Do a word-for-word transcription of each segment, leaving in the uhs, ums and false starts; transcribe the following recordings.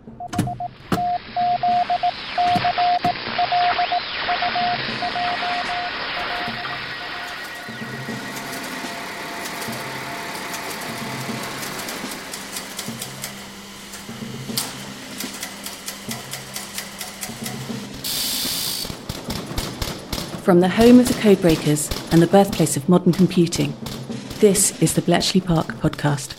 From the home of the codebreakers and the birthplace of modern computing, this is the Bletchley Park podcast.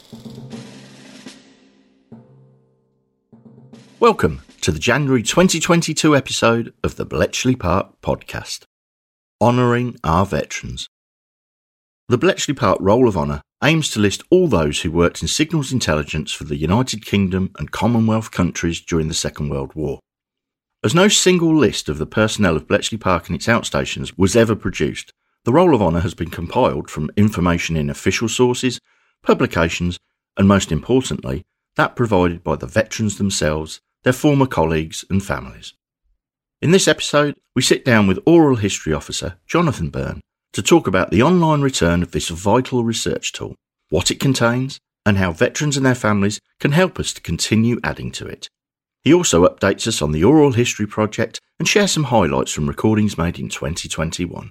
Welcome to the January twenty twenty-two episode of the Bletchley Park podcast, Honouring Our Veterans. The Bletchley Park Roll of Honour aims to list all those who worked in signals intelligence for the United Kingdom and Commonwealth countries during the Second World War. As no single list of the personnel of Bletchley Park and its outstations was ever produced, the Roll of Honour has been compiled from information in official sources, publications, and most importantly, that provided by the veterans themselves, their former colleagues and families. In this episode, we sit down with Oral History Officer Jonathan Byrne to talk about the online return of this vital research tool, what it contains, and how veterans and their families can help us to continue adding to it. He also updates us on the Oral History Project and shares some highlights from recordings made in twenty twenty-one.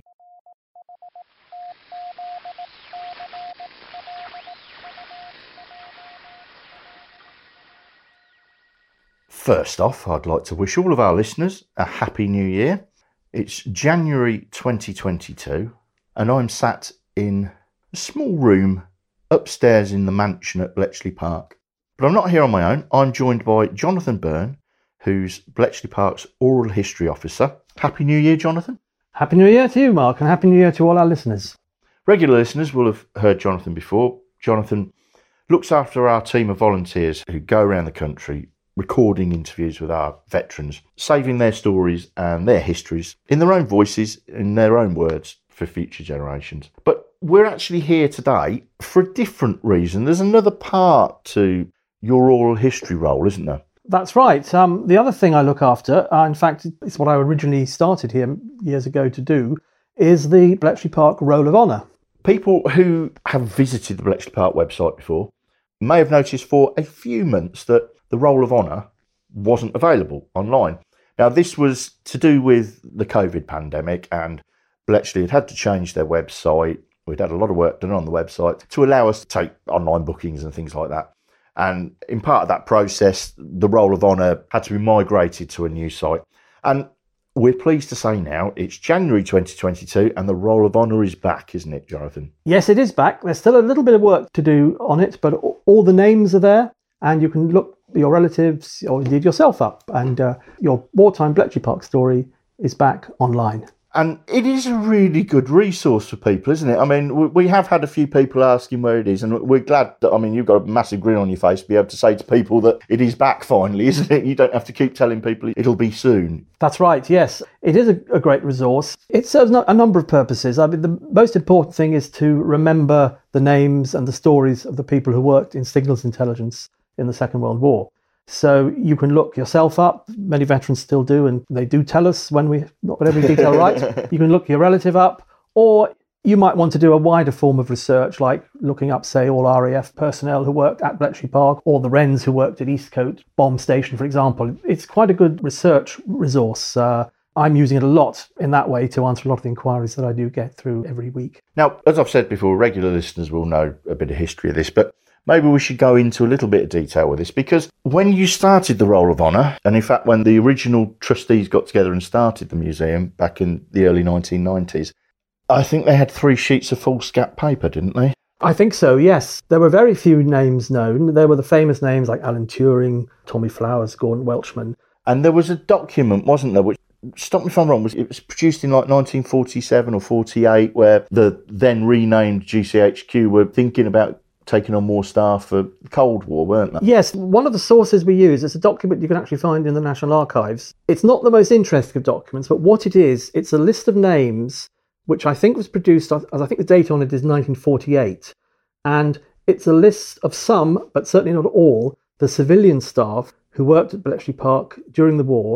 First off, I'd like to wish all of our listeners a happy new year. It's January twenty twenty-two and I'm sat in a small room upstairs in the mansion at Bletchley Park. But I'm not here on my own. I'm joined by Jonathan Byrne, who's Bletchley Park's Oral History Officer. Happy New Year, Jonathan. Happy New Year to you, Mark, and Happy New Year to all our listeners. Regular listeners will have heard Jonathan before. Jonathan looks after our team of volunteers who go around the country recording interviews with our veterans, saving their stories and their histories in their own voices, in their own words, for future generations. But we're actually here today for a different reason. There's another part to your oral history role, isn't there? That's right. Um, the other thing I look after, uh, in fact, it's what I originally started here years ago to do, is the Bletchley Park Roll of Honour. People who have visited the Bletchley Park website before may have noticed for a few months that the Roll of Honour wasn't available online. Now, this was to do with the COVID pandemic, and Bletchley had had to change their website. We'd had a lot of work done on the website to allow us to take online bookings and things like that. And in part of that process, the Roll of Honour had to be migrated to a new site. And we're pleased to say now it's January twenty twenty-two and the Roll of Honour is back, isn't it, Jonathan? Yes, it is back. There's still a little bit of work to do on it, but all the names are there and you can look your relatives or indeed yourself up, and uh, your wartime Bletchley Park story is back online. And it is a really good resource for people, isn't it? I mean, we have had a few people asking where it is, and we're glad that, I mean, you've got a massive grin on your face to be able to say to people that it is back finally, isn't it? You don't have to keep telling people it'll be soon. That's right, yes. It is a, a great resource. It serves a number of purposes. I mean, the most important thing is to remember the names and the stories of the people who worked in signals intelligence in the Second World War. So you can look yourself up. Many veterans still do, and they do tell us when we've not got every detail right. You can look your relative up, or you might want to do a wider form of research, like looking up, say, all R A F personnel who worked at Bletchley Park, or the Wrens who worked at Eastcote Bomb Station, for example. It's quite a good research resource. Uh, I'm using it a lot in that way to answer a lot of the inquiries that I do get through every week. Now, as I've said before, regular listeners will know a bit of history of this, but maybe we should go into a little bit of detail with this, because when you started the Roll of Honour, and in fact when the original trustees got together and started the museum back in the early nineteen nineties, I think they had three sheets of foolscap paper, didn't they? I think so, yes. There were very few names known. There were the famous names like Alan Turing, Tommy Flowers, Gordon Welchman. And there was a document, wasn't there, which, stop me if I'm wrong, was it was produced in like nineteen forty-seven or forty-eight, where the then renamed G C H Q were thinking about taking on more staff for the Cold War, weren't they? Yes, one of the sources we use is a document you can actually find in the National Archives. It's not the most interesting of documents, but what it is, it's a list of names, which I think was produced, as I think the date on it is nineteen forty-eight. And it's a list of some, but certainly not all, the civilian staff who worked at Bletchley Park during the war,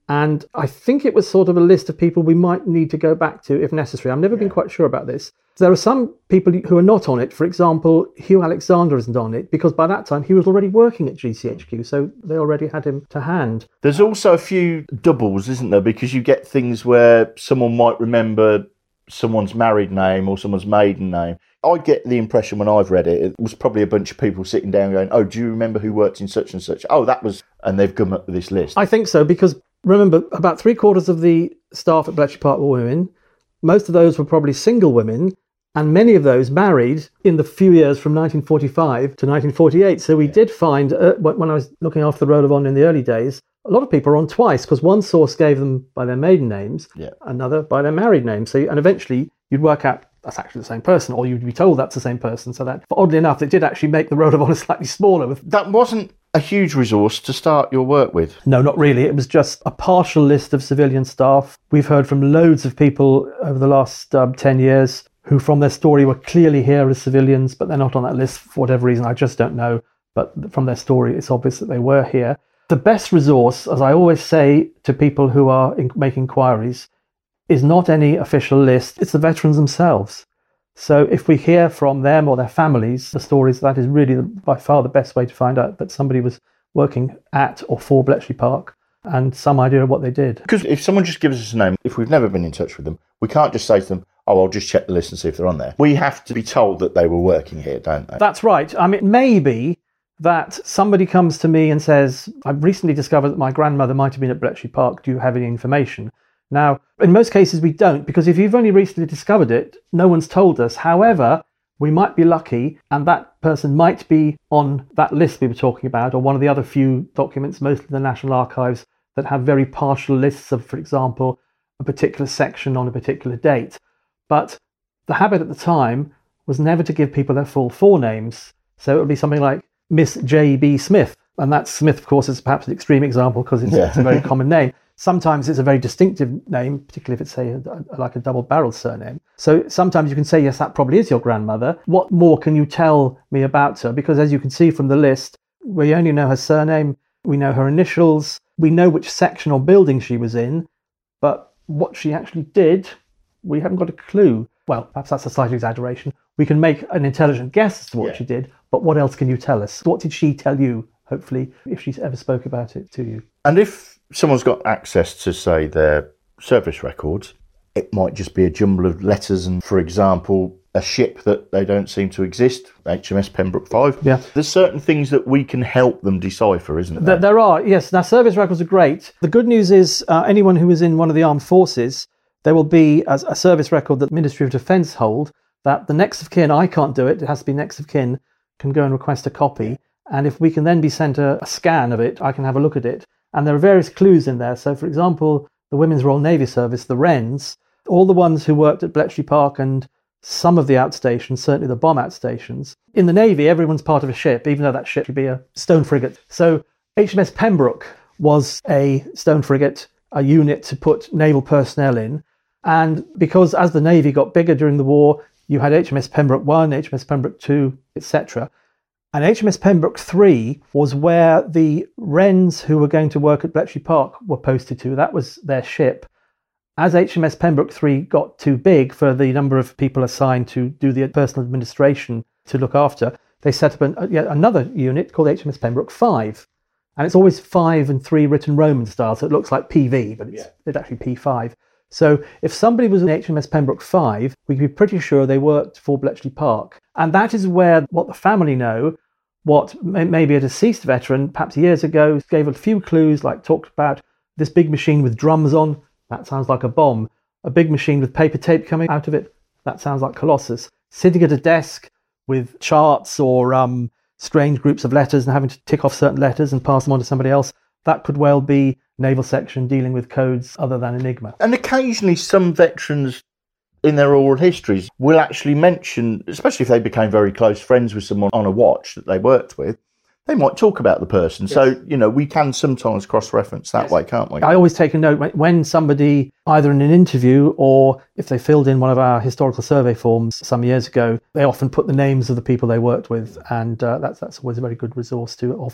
And I think it was sort of a list of people we might need to go back to if necessary. I've never yeah. been quite sure about this. There are some people who are not on it. For example, Hugh Alexander isn't on it because by that time he was already working at G C H Q, so they already had him to hand. There's also a few doubles, isn't there? Because you get things where someone might remember someone's married name or someone's maiden name. I get the impression when I've read it, it was probably a bunch of people sitting down going, oh, do you remember who worked in such and such? Oh, that was... And they've come up with this list. I think so, because remember, about three quarters of the staff at Bletchley Park were women. Most of those were probably single women, and many of those married in the few years from nineteen forty-five to nineteen forty-eight. So we yeah. did find, uh, when I was looking after the Roll of Honour in the early days, a lot of people are on twice, because one source gave them by their maiden names, yeah. another by their married names. So, and eventually you'd work out that's actually the same person, or you'd be told that's the same person. So that, oddly enough, it did actually make the Roll of Honour slightly smaller. With That wasn't a huge resource to start your work with. No, not really. It was just a partial list of civilian staff. We've heard from loads of people over the last um, ten years who from their story were clearly here as civilians, but they're not on that list for whatever reason. I just don't know. But from their story, it's obvious that they were here. The best resource, as I always say to people who are in, making inquiries, is not any official list. It's the veterans themselves. So if we hear from them or their families the stories, that is really the, by far the best way to find out that somebody was working at or for Bletchley Park and some idea of what they did. Because if someone just gives us a name, if we've never been in touch with them, we can't just say to them, oh, I'll just check the list and see if they're on there. We have to be told that they were working here, don't they? That's right. I mean, it may be that somebody comes to me and says, I've recently discovered that my grandmother might have been at Bletchley Park. Do you have any information? Now, in most cases, we don't, because if you've only recently discovered it, no one's told us. However, we might be lucky, and that person might be on that list we were talking about, or one of the other few documents, mostly the National Archives, that have very partial lists of, for example, a particular section on a particular date. But the habit at the time was never to give people their full forenames. So it would be something like Miss J B Smith. And that Smith, of course, is perhaps an extreme example because it's, yeah. it's a very common name. Sometimes it's a very distinctive name, particularly if it's, say, a, a, like a double-barreled surname. So sometimes you can say, yes, that probably is your grandmother. What more can you tell me about her? Because as you can see from the list, we only know her surname, we know her initials, we know which section or building she was in, but what she actually did, we haven't got a clue. Well, perhaps that's a slight exaggeration. We can make an intelligent guess as to what yeah. she did, but what else can you tell us? What did she tell you, hopefully, if she ever spoke about it to you? And if someone's got access to, say, their service records, it might just be a jumble of letters and, for example, a ship that they don't seem to exist, H M S Pembroke five. Yeah. There's certain things that we can help them decipher, isn't there? There, there are, yes. Now, service records are great. The good news is uh, anyone who is in one of the armed forces, there will be a, a service record that the Ministry of Defence hold, that the next of kin, I can't do it, it has to be next of kin, can go and request a copy. And if we can then be sent a, a scan of it, I can have a look at it. And there are various clues in there. So, for example, the Women's Royal Navy Service, the Wrens, all the ones who worked at Bletchley Park and some of the outstations, certainly the bomb outstations. In the Navy, everyone's part of a ship, even though that ship should be a stone frigate. So H M S Pembroke was a stone frigate, a unit to put naval personnel in. And because as the Navy got bigger during the war, you had H M S Pembroke one, H M S Pembroke two, et cetera. And H M S Pembroke three was where the Wrens who were going to work at Bletchley Park were posted to. That was their ship. As H M S Pembroke three got too big for the number of people assigned to do the personal administration to look after, they set up an, yet another unit called H M S Pembroke five. And it's always five and three written Roman style, so it looks like P V, but it's, yeah. it's actually P five. So if somebody was in H M S Pembroke five, we could be pretty sure they worked for Bletchley Park. And that is where what the family know, what maybe a deceased veteran, perhaps years ago, gave a few clues, like talked about this big machine with drums on. That sounds like a bomb. A big machine with paper tape coming out of it. That sounds like Colossus. Sitting at a desk with charts or um, strange groups of letters and having to tick off certain letters and pass them on to somebody else. That could well be naval section dealing with codes other than Enigma. And occasionally some veterans in their oral histories will actually mention, especially if they became very close friends with someone on a watch that they worked with, they might talk about the person. Yes. So, you know, we can sometimes cross-reference that yes. way, can't we? I always take a note when somebody, either in an interview or if they filled in one of our historical survey forms some years ago, they often put the names of the people they worked with. And uh, that's that's always a very good resource to often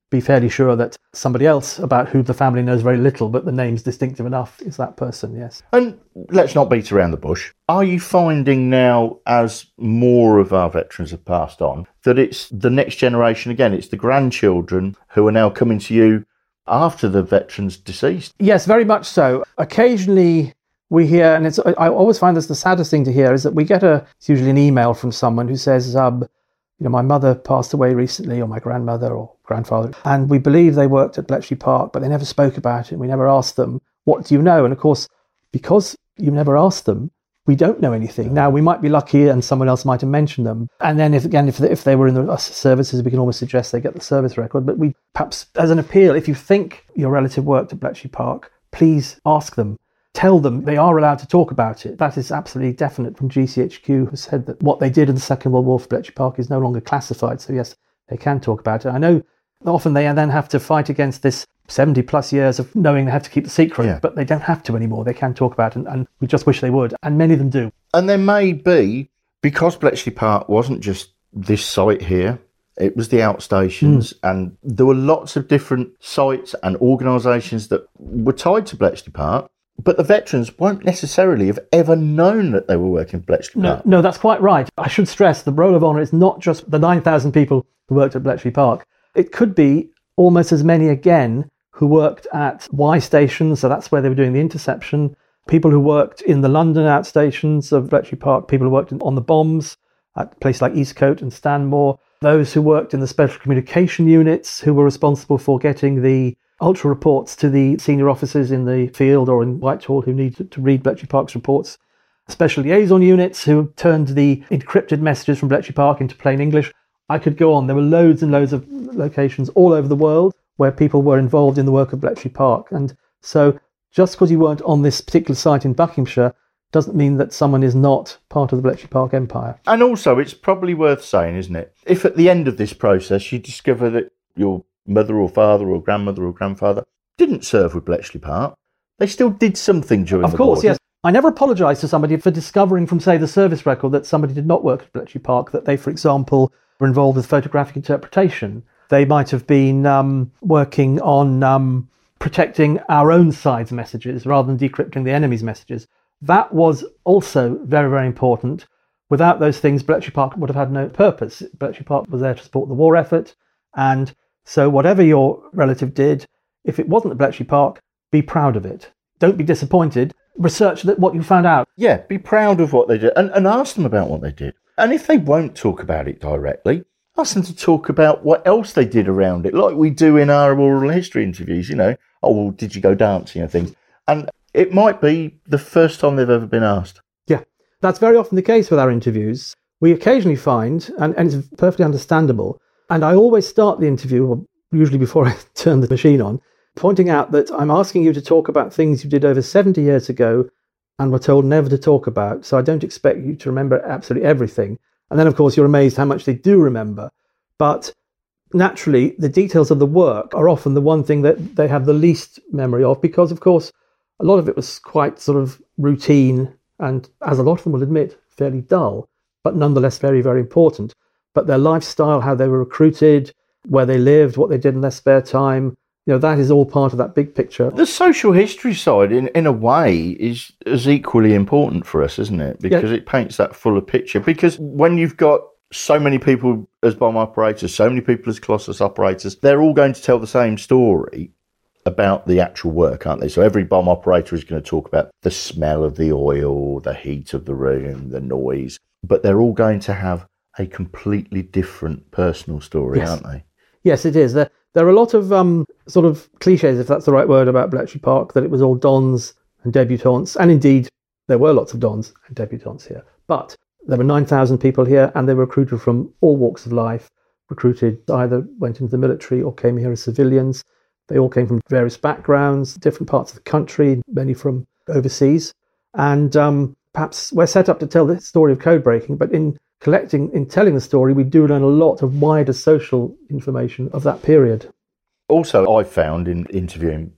be fairly sure that somebody else about who the family knows very little, but the name's distinctive enough, is that person, yes. And let's not beat around the bush. Are you finding now, as more of our veterans have passed on, that it's the next generation again, it's the grandchildren who are now coming to you after the veteran's deceased? Yes, very much so. Occasionally we hear, and it's I always find this the saddest thing to hear, is that we get a, it's usually an email from someone who says, um, you know, my mother passed away recently, or my grandmother or grandfather, and we believe they worked at Bletchley Park, but they never spoke about it. We never asked them, what do you know? And of course, because you never asked them, we don't know anything. Now, we might be lucky and someone else might have mentioned them. And then, if again, if they, if they were in the services, we can always suggest they get the service record. But we perhaps, as an appeal, if you think your relative worked at Bletchley Park, please ask them. Tell them they are allowed to talk about it. That is absolutely definite from G C H Q, who said that what they did in the Second World War for Bletchley Park is no longer classified. So yes, they can talk about it. I know often they then have to fight against this seventy plus years of knowing they have to keep the secret, yeah. But they don't have to anymore. They can talk about it, and, and we just wish they would. And many of them do. And there may be, because Bletchley Park wasn't just this site here, it was the outstations, mm. and there were lots of different sites and organisations that were tied to Bletchley Park. But the veterans won't necessarily have ever known that they were working at Bletchley Park. No, no, that's quite right. I should stress the Roll of Honour is not just the nine thousand people who worked at Bletchley Park. It could be almost as many again who worked at Y stations, so that's where they were doing the interception, people who worked in the London outstations of Bletchley Park, people who worked on the bombs at places like Eastcote and Stanmore, those who worked in the special communication units who were responsible for getting the ultra reports to the senior officers in the field or in Whitehall who needed to read Bletchley Park's reports, special liaison units who turned the encrypted messages from Bletchley Park into plain English. I could go on. There were loads and loads of locations all over the world where people were involved in the work of Bletchley Park. And so just because you weren't on this particular site in Buckinghamshire doesn't mean that someone is not part of the Bletchley Park empire. And also, it's probably worth saying, isn't it, if at the end of this process you discover that your mother or father or grandmother or grandfather didn't serve with Bletchley Park, they still did something during the war. Of course, yes. I never apologise to somebody for discovering from, say, the service record that somebody did not work at Bletchley Park, that they, for example, were involved with photographic interpretation. They might have been um, working on um, protecting our own side's messages rather than decrypting the enemy's messages. That was also very, very important. Without those things, Bletchley Park would have had no purpose. Bletchley Park was there to support the war effort, and so whatever your relative did, if it wasn't at Bletchley Park, be proud of it. Don't be disappointed. Research that what you found out. Yeah, be proud of what they did and, and ask them about what they did. And if they won't talk about it directly, ask them to talk about what else they did around it, like we do in our oral history interviews, you know. Oh, well, did you go dancing and things? And it might be the first time they've ever been asked. Yeah, that's very often the case with our interviews. We occasionally find, and, and it's perfectly understandable, and I always start the interview, or usually before I turn the machine on, pointing out that I'm asking you to talk about things you did over seventy years ago and were told never to talk about. So I don't expect you to remember absolutely everything. And then, of course, you're amazed how much they do remember. But naturally, the details of the work are often the one thing that they have the least memory of, because, of course, a lot of it was quite sort of routine and, as a lot of them will admit, fairly dull, but nonetheless very, very important. But their lifestyle, how they were recruited, where they lived, what they did in their spare time, you know, that is all part of that big picture. The social history side, in, in a way, is as equally important for us, isn't it? Because yeah. It paints that fuller picture. Because when you've got so many people as bomb operators, so many people as Colossus operators, they're all going to tell the same story about the actual work, aren't they? So every bomb operator is going to talk about the smell of the oil, the heat of the room, the noise, but they're all going to have a completely different personal story, yes. aren't they? Yes, it is. There, there are a lot of um, sort of cliches, if that's the right word, about Bletchley Park, that it was all dons and debutantes. And indeed, there were lots of dons and debutantes here. But there were nine thousand people here, and they were recruited from all walks of life, recruited either went into the military or came here as civilians. They all came from various backgrounds, different parts of the country, many from overseas. And um, perhaps we're set up to tell the story of code breaking, but in collecting, in telling the story, we do learn a lot of wider social information of that period. Also, I found in interviewing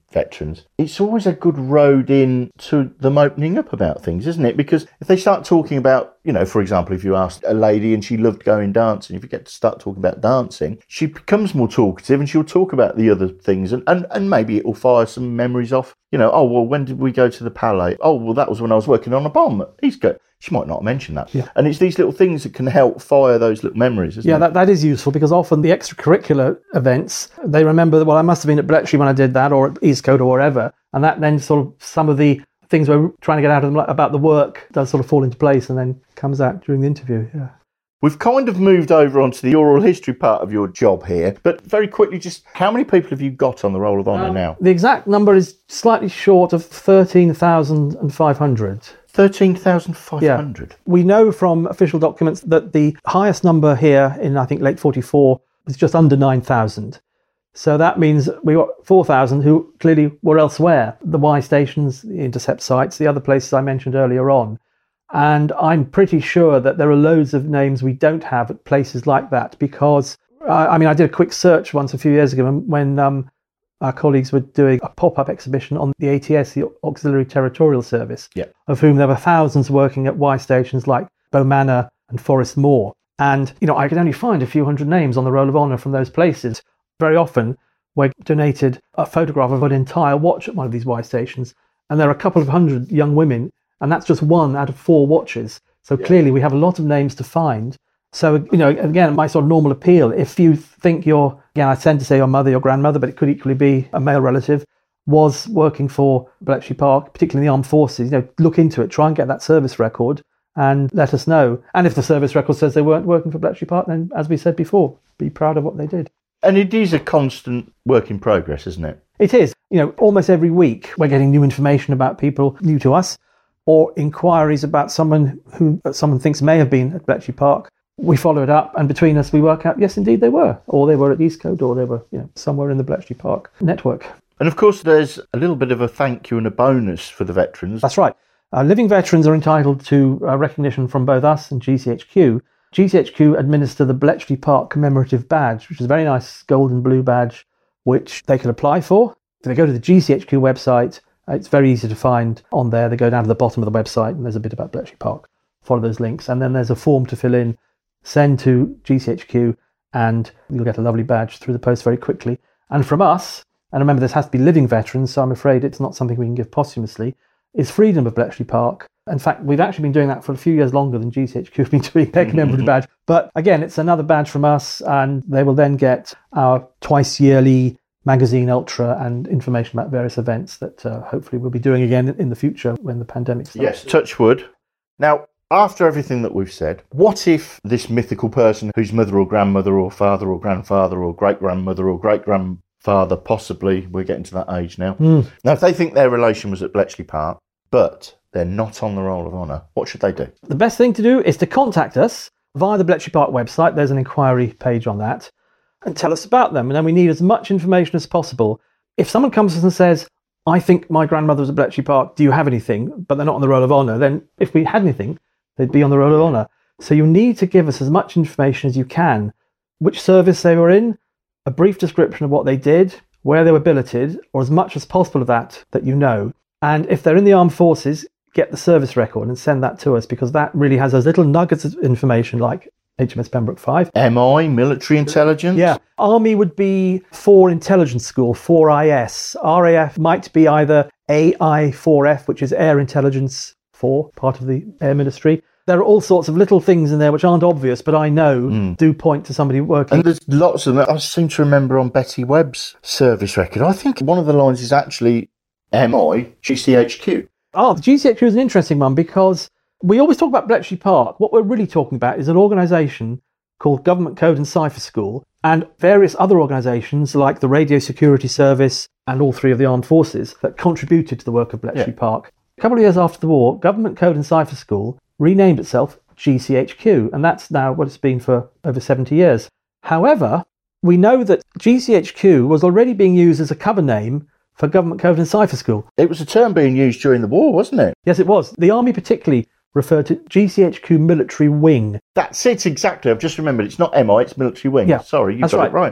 veterans, it's always a good road in to them opening up about things, isn't it? Because if they start talking about, you know, for example, if you asked a lady and she loved going dancing, if you get to start talking about dancing, she becomes more talkative and she'll talk about the other things, and, and, and maybe it will fire some memories off. You know, oh, well, when did we go to the Palais? Oh, well, that was when I was working on a bomb. He's good. She might not mention that. Yeah. And it's these little things that can help fire those little memories, isn't yeah, it? Yeah, that, that is useful, because often the extracurricular events, they remember that, well, I must have been at Bletchley when I did that, or at Eastcote or wherever. And that then sort of, some of the things we're trying to get out of them like, about the work does sort of fall into place and then comes out during the interview. Yeah. We've kind of moved over onto the oral history part of your job here, but very quickly, just how many people have you got on the Roll of Honour um, now? The exact number is slightly short of thirteen thousand five hundred. thirteen thousand five hundred? Yeah. We know from official documents that the highest number here in, I think, late forty-four was just under nine thousand. So that means we got four thousand who clearly were elsewhere. The Y stations, the intercept sites, the other places I mentioned earlier on. And I'm pretty sure that there are loads of names we don't have at places like that, because, uh, I mean, I did a quick search once a few years ago when um, our colleagues were doing a pop-up exhibition on the A T S, the Auxiliary Territorial Service, yeah. of whom there were thousands working at Y stations like Bow Manor and Forest Moor. And, you know, I could only find a few hundred names on the Roll of Honour from those places. Very often, we donated a photograph of an entire watch at one of these Y stations, and there are a couple of hundred young women, and that's just one out of four watches. So yeah. Clearly we have a lot of names to find. So, you know, again, my sort of normal appeal, if you think your, again, I tend to say your mother, your grandmother, but it could equally be a male relative, was working for Bletchley Park, particularly in the armed forces, you know, look into it, try and get that service record and let us know. And if the service record says they weren't working for Bletchley Park, then, as we said before, be proud of what they did. And it is a constant work in progress, isn't it? It is. You know, almost every week we're getting new information about people new to us, or inquiries about someone who someone thinks may have been at Bletchley Park. We follow it up, and between us we work out, yes, indeed they were. Or they were at Eastcote, or they were, you know, somewhere in the Bletchley Park network. And of course there's a little bit of a thank you and a bonus for the veterans. That's right. Uh, living veterans are entitled to uh, recognition from both us and G C H Q. G C H Q administer the Bletchley Park Commemorative Badge, which is a very nice gold and blue badge, which they can apply for. If they go to the G C H Q website, it's very easy to find on there. They go down to the bottom of the website and there's a bit about Bletchley Park. Follow those links. And then there's a form to fill in, send to G C H Q, and you'll get a lovely badge through the post very quickly. And from us, and remember this has to be living veterans, so I'm afraid it's not something we can give posthumously, is Freedom of Bletchley Park. In fact, we've actually been doing that for a few years longer than G C H Q have been doing their commemorative badge. But again, it's another badge from us, and they will then get our twice yearly magazine ultra and information about various events that uh, hopefully we'll be doing again in the future when the pandemic starts. Yes, touch wood. Now, after everything that we've said, what if this mythical person whose mother or grandmother or father or grandfather or great-grandmother or great-grandfather, possibly, we're getting to that age now. Mm. Now, if they think their relation was at Bletchley Park, but they're not on the Roll of Honour, what should they do? The best thing to do is to contact us via the Bletchley Park website. There's an inquiry page on that. And tell us about them. And then we need as much information as possible. If someone comes to us and says, I think my grandmother was at Bletchley Park, do you have anything? But they're not on the Roll of Honour, then if we had anything, they'd be on the Roll of Honour. So you need to give us as much information as you can. Which service they were in, a brief description of what they did, where they were billeted, or as much as possible of that that you know. And if they're in the armed forces, get the service record and send that to us, because that really has those little nuggets of information like H M S Pembroke five. M I, military intelligence? Yeah. Army would be four intelligence school, four I S. R A F might be either A I four F, which is Air Intelligence four, part of the Air Ministry. There are all sorts of little things in there which aren't obvious, but I know mm. do point to somebody working. And there's lots of them. I seem to remember on Betty Webb's service record, I think one of the lines is actually M I, G C H Q. Oh, the G C H Q is an interesting one, because we always talk about Bletchley Park. What we're really talking about is an organisation called Government Code and Cipher School, and various other organisations like the Radio Security Service and all three of the armed forces that contributed to the work of Bletchley yeah. Park. A couple of years after the war, Government Code and Cipher School renamed itself G C H Q, and that's now what it's been for over seventy years. However, we know that G C H Q was already being used as a cover name for Government Code and Cipher School. It was a term being used during the war, wasn't it? Yes, it was. The Army particularly referred to G C H Q Military Wing. That's it, exactly. I've just remembered. It's not M I, it's Military Wing. Yeah, Sorry, you got right. it right.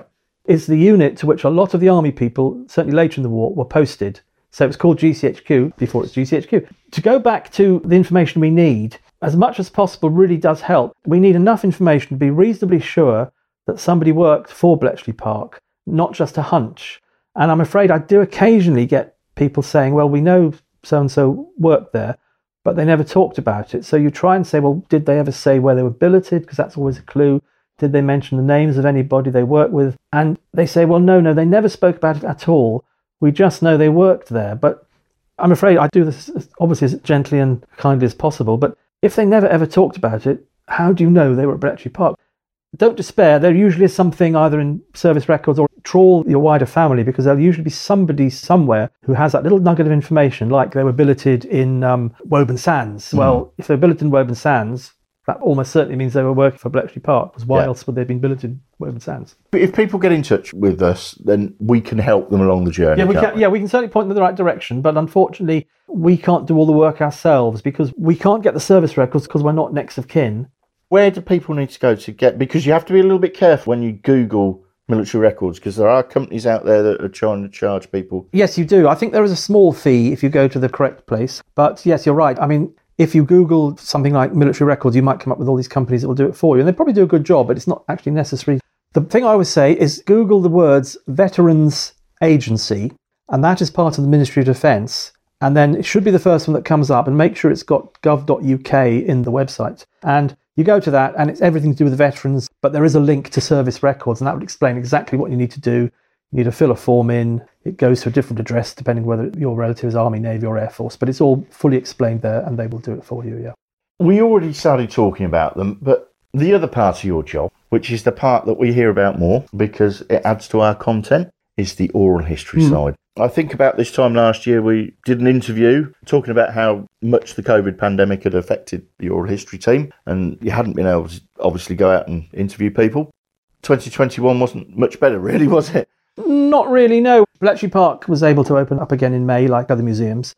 is the unit to which a lot of the army people, certainly later in the war, were posted. So it was called G C H Q before it's G C H Q. To go back to the information we need, as much as possible really does help. We need enough information to be reasonably sure that somebody worked for Bletchley Park, not just a hunch. And I'm afraid I do occasionally get people saying, well, we know so-and-so worked there, but they never talked about it. So you try and say, well, did they ever say where they were billeted? Because that's always a clue. Did they mention the names of anybody they worked with? And they say, well, no, no, they never spoke about it at all. We just know they worked there. But I'm afraid I do this obviously as gently and kindly as possible. But if they never ever talked about it, how do you know they were at Bletchley Park? Don't despair. There usually is something either in service records or trawl your wider family, because there'll usually be somebody somewhere who has that little nugget of information, like they were billeted in um, Woburn Sands. Mm. Well, if they were billeted in Woburn Sands, that almost certainly means they were working for Bletchley Park, because why yeah. else would they have been billeted in Woburn Sands? But if people get in touch with us, then we can help them along the journey. Yeah, we can, we? yeah, we can certainly point them in the right direction, but unfortunately, we can't do all the work ourselves because we can't get the service records because we're not next of kin. Where do people need to go to get... Because you have to be a little bit careful when you Google military records, because there are companies out there that are trying to charge people. Yes, you do. I think there is a small fee if you go to the correct place. But yes, you're right. I mean, if you Google something like military records, you might come up with all these companies that will do it for you. And they probably do a good job, but it's not actually necessary. The thing I always say is Google the words Veterans Agency, and that is part of the Ministry of Defence. And then it should be the first one that comes up, and make sure it's got gov dot U K in the website. And you go to that and it's everything to do with the veterans, but there is a link to service records, and that would explain exactly what you need to do. You need to fill a form in. It goes to a different address depending whether your relative is Army, Navy or Air Force, but it's all fully explained there and they will do it for you, yeah. We already started talking about them, but the other part of your job, which is the part that we hear about more because it adds to our content, is the oral history mm. side. I think about this time last year, we did an interview talking about how much the COVID pandemic had affected the oral history team, and you hadn't been able to obviously go out and interview people. twenty twenty-one wasn't much better, really, was it? Not really, no. Bletchley Park was able to open up again in May, like other museums.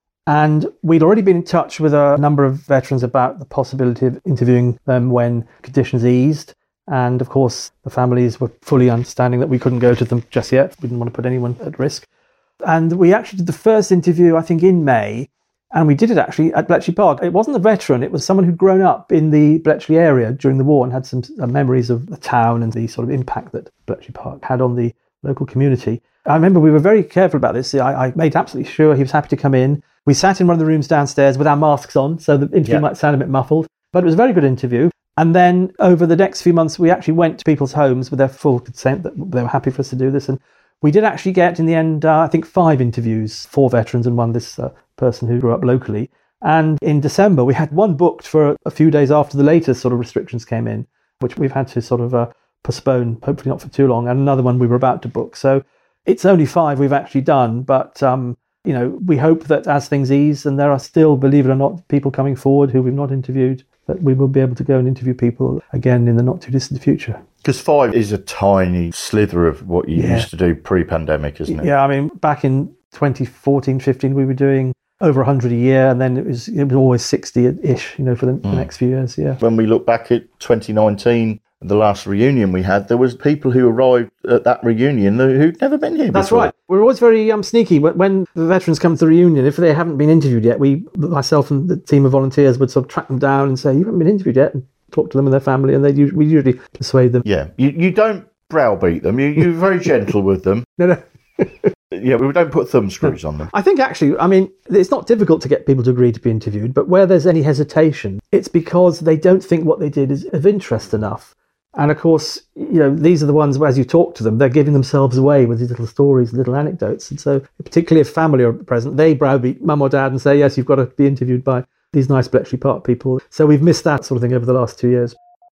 And we'd already been in touch with a number of veterans about the possibility of interviewing them when conditions eased. And of course, the families were fully understanding that we couldn't go to them just yet. We didn't want to put anyone at risk. And we actually did the first interview, I think, in May. And we did it actually at Bletchley Park. It wasn't a veteran, it was someone who'd grown up in the Bletchley area during the war and had some uh, memories of the town and the sort of impact that Bletchley Park had on the local community. I remember we were very careful about this. I, I made absolutely sure he was happy to come in. We sat in one of the rooms downstairs with our masks on, so the interview yeah. might sound a bit muffled. But it was a very good interview. And then over the next few months, we actually went to people's homes with their full consent that they were happy for us to do this. And we did actually get, in the end, uh, I think five interviews, four veterans and one this uh, person who grew up locally. And in December, we had one booked for a few days after the latest sort of restrictions came in, which we've had to sort of uh, postpone, hopefully not for too long, and another one we were about to book. So it's only five we've actually done, but, um, you know, we hope that as things ease, and there are still, believe it or not, people coming forward who we've not interviewed, that we will be able to go and interview people again in the not too distant future. Because five is a tiny slither of what you yeah. used to do pre-pandemic, isn't it? Yeah, I mean, back in twenty fourteen, fifteen, we were doing over one hundred a year, and then it was it was always sixty-ish, you know, for the, mm. the next few years, yeah. When we look back at twenty nineteen, the last reunion we had, there was people who arrived at that reunion who'd never been here That's before. right. We're always very um, sneaky. When the veterans come to the reunion, if they haven't been interviewed yet, we, myself and the team of volunteers would sort of track them down and say, you haven't been interviewed yet, and talk to them and their family, and they we usually persuade them. Yeah, you you don't browbeat them. You, you're very gentle with them. No, no. Yeah, we don't put thumb screws on them. I think actually, I mean, it's not difficult to get people to agree to be interviewed, but where there's any hesitation, it's because they don't think what they did is of interest enough. And of course, you know, these are the ones where, as you talk to them, they're giving themselves away with these little stories, little anecdotes. And so, particularly if family are present, they browbeat mum or dad and say, yes, you've got to be interviewed by these nice Bletchley Park people. So we've missed that sort of thing over the last two years.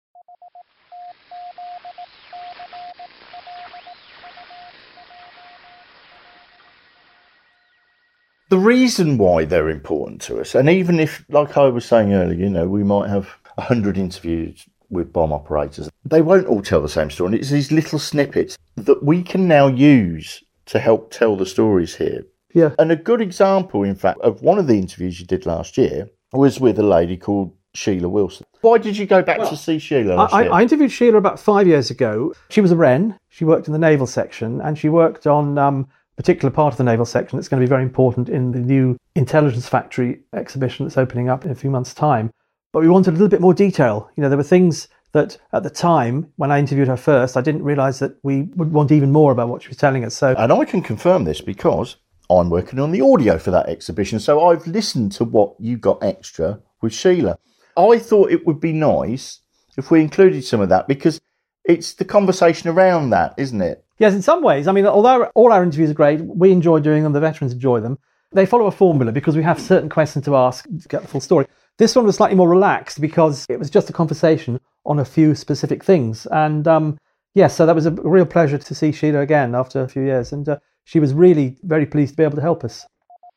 The reason why they're important to us, and even if, like I was saying earlier, you know, we might have one hundred interviews with bomb operators, they won't all tell the same story. And it's these little snippets that we can now use to help tell the stories here. Yeah. And a good example, in fact, of one of the interviews you did last year was with a lady called Sheila Wilson. Why did you go back well, to see Sheila last I, year? I interviewed Sheila about five years ago. She was a Wren. She worked in the naval section, and she worked on um, a particular part of the naval section that's going to be very important in the new Intelligence Factory exhibition that's opening up in a few months' time. But we wanted a little bit more detail. You know, there were things that at the time, when I interviewed her first, I didn't realise that we would want even more about what she was telling us. So, and I can confirm this because I'm working on the audio for that exhibition. So I've listened to what you got extra with Sheila. I thought it would be nice if we included some of that because it's the conversation around that, isn't it? Yes, in some ways. I mean, although all our interviews are great, we enjoy doing them, the veterans enjoy them. They follow a formula because we have certain questions to ask to get the full story. This one was slightly more relaxed because it was just a conversation on a few specific things. And um, yes, so that was a real pleasure to see Sheila again after a few years. And uh, she was really very pleased to be able to help us.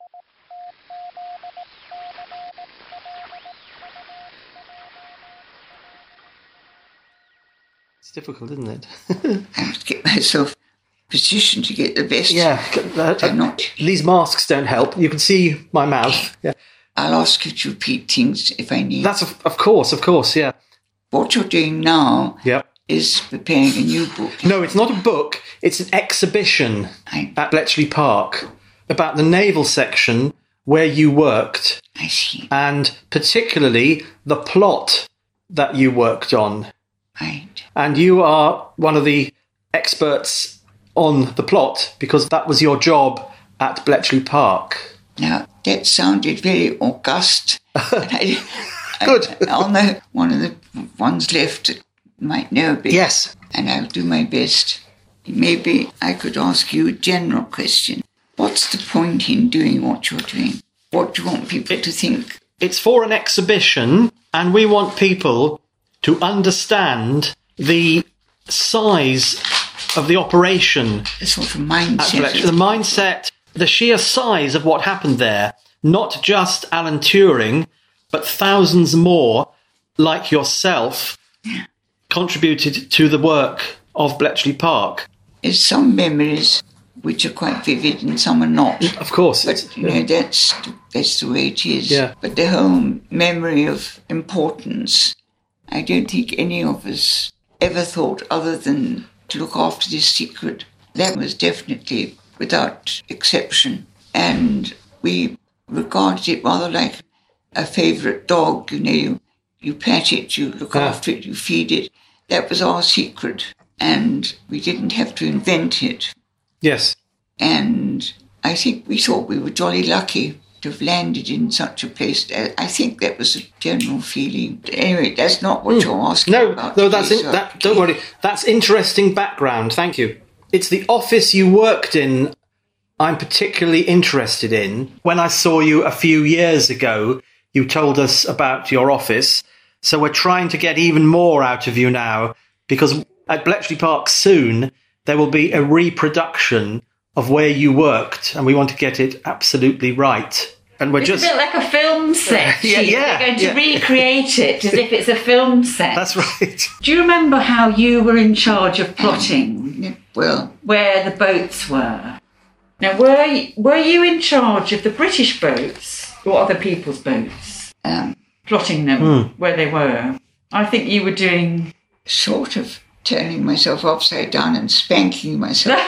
It's difficult, isn't it? I have to get myself positioned to get the best. Yeah, uh, uh, not. These masks don't help. You can see my mouth. Yeah. I'll ask you to repeat things if I need. That's of, of course, of course, yeah. What you're doing now yep. is preparing a new book. No, it's not a book. It's an exhibition I, at Bletchley Park about the naval section where you worked. I see. And particularly the plot that you worked on. Right. And you are one of the experts on the plot because that was your job at Bletchley Park. Now, that sounded very august. I, Good. I, I'll know one of the ones left might know a bit. Yes. And I'll do my best. Maybe I could ask you a general question. What's the point in doing what you're doing? What do you want people it, to think? It's for an exhibition, and we want people to understand the size of the operation. The sort of mindset. The mindset, the sheer size of what happened there. Not just Alan Turing, but thousands more like yourself yeah. contributed to the work of Bletchley Park. There's some memories which are quite vivid and some are not. Of course. But, you know, that's, that's the way it is. Yeah. But the whole memory of importance, I don't think any of us ever thought other than to look after this secret. That was definitely without exception. And we regarded it rather like a favourite dog. You know, you, you pet it, you look yeah. after it, you feed it. That was our secret. And we didn't have to invent it. Yes. And I think we thought we were jolly lucky to have landed in such a place. I think that was a general feeling. Anyway, that's not what mm. you're asking no, about. No, that's in, that, don't worry. That's interesting background. Thank you. It's the office you worked in I'm particularly interested in. When I saw you a few years ago, you told us about your office. So we're trying to get even more out of you now because at Bletchley Park soon, there will be a reproduction of where you worked, and we want to get it absolutely right. And we're it's just a bit like a film set. yeah, yeah, They're going to yeah. recreate it as if it's a film set. That's right. Do you remember how you were in charge of plotting? Well, where the boats were. Now, were you, were you in charge of the British boats or other people's boats? Um, plotting them mm. where they were. I think you were doing sort of turning myself upside down and spanking myself.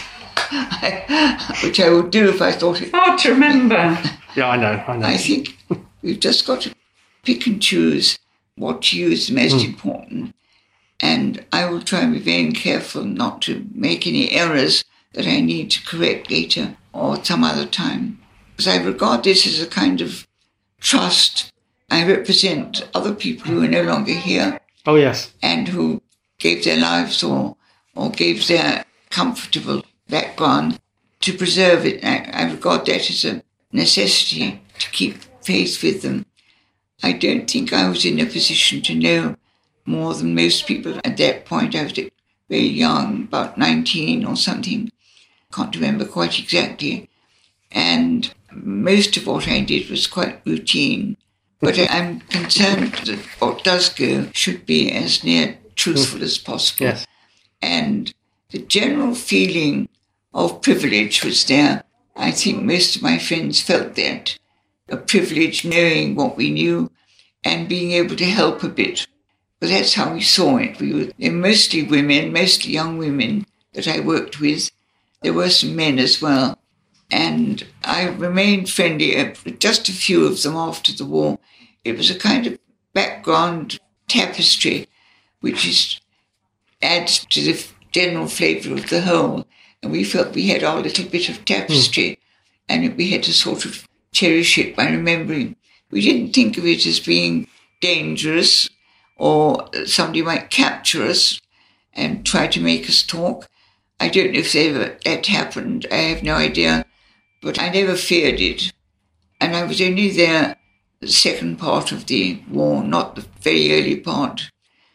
Which I would do if I thought it. Hard to remember. Yeah, I know, I know. I think we've just got to pick and choose what to use is most mm. important. And I will try and be very careful not to make any errors that I need to correct later or some other time. Because I regard this as a kind of trust. I represent other people who are no longer here. Oh, yes. And who gave their lives or, or gave their comfortable background to preserve it. I, I regard that as a necessity to keep faith with them. I don't think I was in a position to know more than most people at that point. I was very young, about nineteen or something. Can't remember quite exactly. And most of what I did was quite routine. But I'm concerned that what does go should be as near truthful as possible. Yes. And the general feeling of privilege was there. I think most of my friends felt that. A privilege knowing what we knew and being able to help a bit. But that's how we saw it. We were they were mostly women, mostly young women that I worked with. There were some men as well. And I remained friendly with just a few of them after the war. It was a kind of background tapestry, which is adds to the general flavour of the whole. And we felt we had our little bit of tapestry, mm. and we had to sort of cherish it by remembering. We didn't think of it as being dangerous or somebody might capture us and try to make us talk. I don't know if ever that happened. I have no idea. But I never feared it. And I was only there the second part of the war, not the very early part.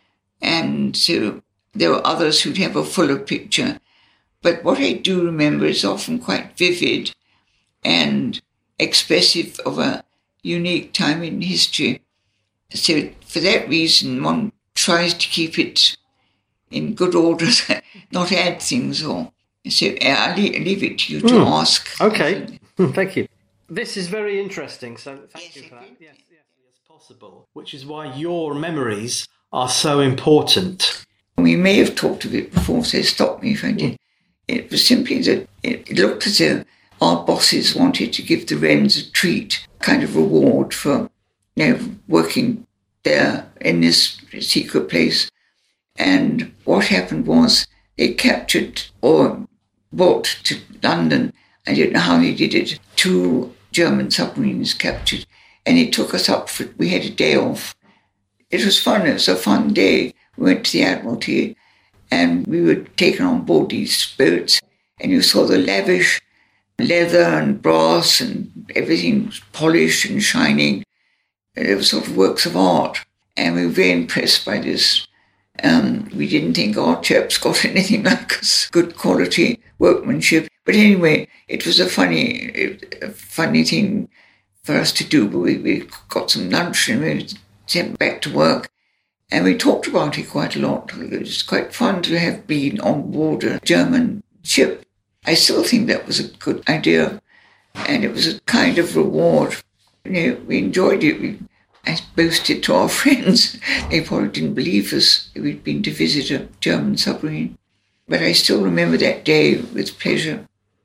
And so there were others who'd have a fuller picture. But what I do remember is often quite vivid and expressive of a unique time in history. So for that reason, one tries to keep it in good order, not add things. Or so I'll leave it to you to mm. ask. Okay, thank you. This is very interesting, so thank yes, you for that. Yes, yes, as possible, which is why your memories are so important. We may have talked of it before, so stop me if I did. It was simply that it looked as though our bosses wanted to give the Wrens a treat, kind of reward for, you know, working there in this secret place. And what happened was they captured or brought to London, I don't know how they did it, two German submarines captured, and it took us up for, we had a day off. It was fun, it was a fun day. We went to the Admiralty and we were taken on board these boats, and you saw the lavish leather and brass and everything was polished and shining. They were sort of works of art, and we were very impressed by this. Um, we didn't think our chaps got anything like us, good quality workmanship. But anyway, it was a funny, a funny thing for us to do. But we, we got some lunch and we were sent back to work. And we talked about it quite a lot. It was quite fun to have been on board a German ship. I still think that was a good idea. And it was a kind of reward. You know, we enjoyed it. We, I boasted to our friends. They probably didn't believe us. We'd been to visit a German submarine. But I still remember that day with pleasure.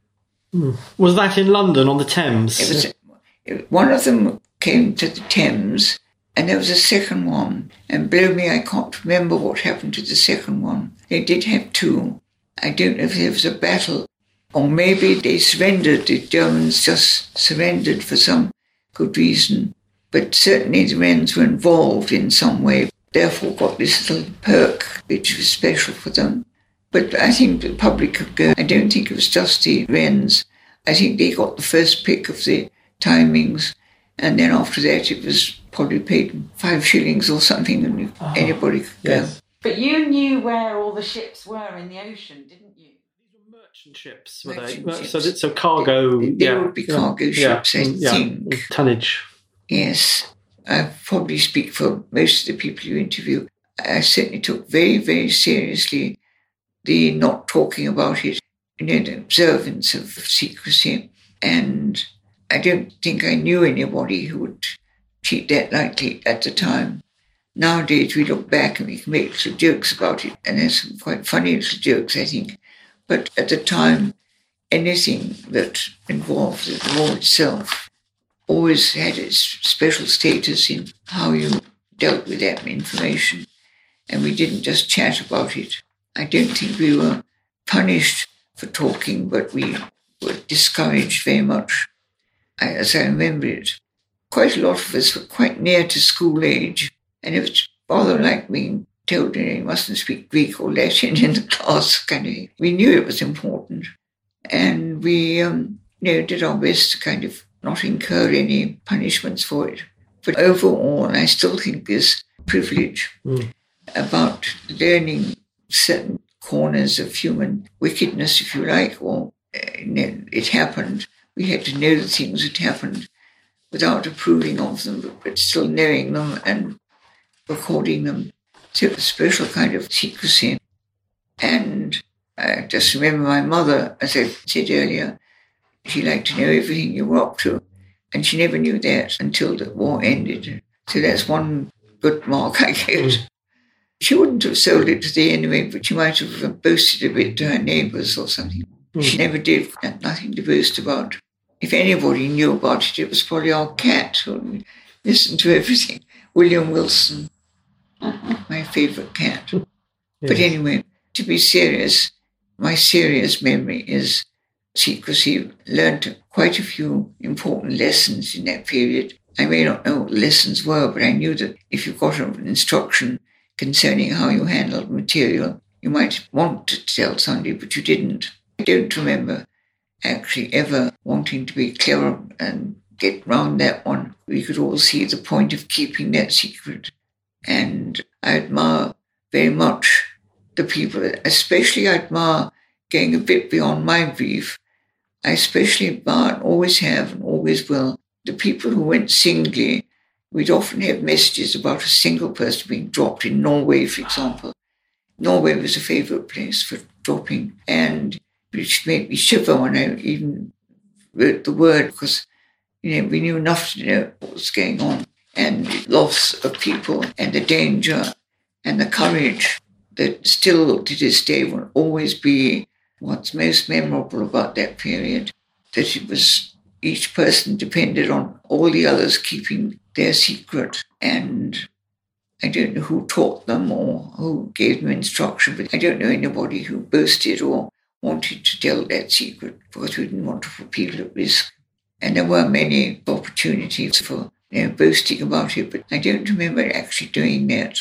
Mm. Was that in London on the Thames? It was, it, one of them came to the Thames, and there was a second one. And blow me, I can't remember what happened to the second one. They did have two. I don't know if there was a battle, or maybe they surrendered. The Germans just surrendered for some good reason. But certainly the Wrens were involved in some way, therefore got this little perk, which was special for them. But I think the public could go. I don't think it was just the Wrens. I think they got the first pick of the timings, and then after that it was probably paid five shillings or something, and oh, anybody could yes. go. But you knew where all the ships were in the ocean, didn't you? These were merchant ships, were merchant they? Ships. So, so cargo. They, they yeah, would be cargo yeah, ships, yeah, I yeah, think. Tonnage. Yes, I probably speak for most of the people you interview. I certainly took very, very seriously the not talking about it, you know, the observance of secrecy. And I don't think I knew anybody who would treat that lightly at the time. Nowadays, we look back and we can make little jokes about it, and there's some quite funny little jokes, I think. But at the time, anything that involved the war itself always had its special status in how you dealt with that information. And we didn't just chat about it. I don't think we were punished for talking, but we were discouraged very much, as I remember it. Quite a lot of us were quite near to school age, and it was rather like being told, you know, you mustn't speak Greek or Latin in the class, kind of thing. We knew it was important, and we um, you know, did our best to kind of not incur any punishments for it. But overall, I still think there's privilege mm. about learning certain corners of human wickedness, if you like, or uh, it happened. We had to know the things that happened without approving of them, but, but still knowing them and recording them. So it's a special kind of secrecy. And I just remember my mother, as I said earlier, she liked to know everything you were up to. And she never knew that until the war ended. So that's one good mark I get. She wouldn't have sold it to the enemy, but she might have boasted a bit to her neighbours or something. Mm. She never did, had nothing to boast about. If anybody knew about it, it was probably our cat who listened to everything. William Wilson, my favourite cat. Yes. But anyway, to be serious, my serious memory is secrecy. Learned quite a few important lessons in that period. I may not know what the lessons were, but I knew that if you got an instruction concerning how you handled material, you might want to tell somebody, but you didn't. I don't remember actually ever wanting to be clever and get round that one. We could all see the point of keeping that secret. And I admire very much the people, especially I admire going a bit beyond my brief. I especially admire and always have and always will the people who went singly. We'd often have messages about a single person being dropped in Norway, for example. Norway was a favourite place for dropping, and it made me shiver when I even wrote the word, because you know we knew enough to know what was going on, and the loss of people and the danger and the courage that still to this day will always be what's most memorable about that period, that it was each person depended on all the others keeping their secret, and I don't know who taught them or who gave them instruction, but I don't know anybody who boasted or wanted to tell that secret because we didn't want to put people at risk. And there were many opportunities for you know, boasting about it, but I don't remember actually doing that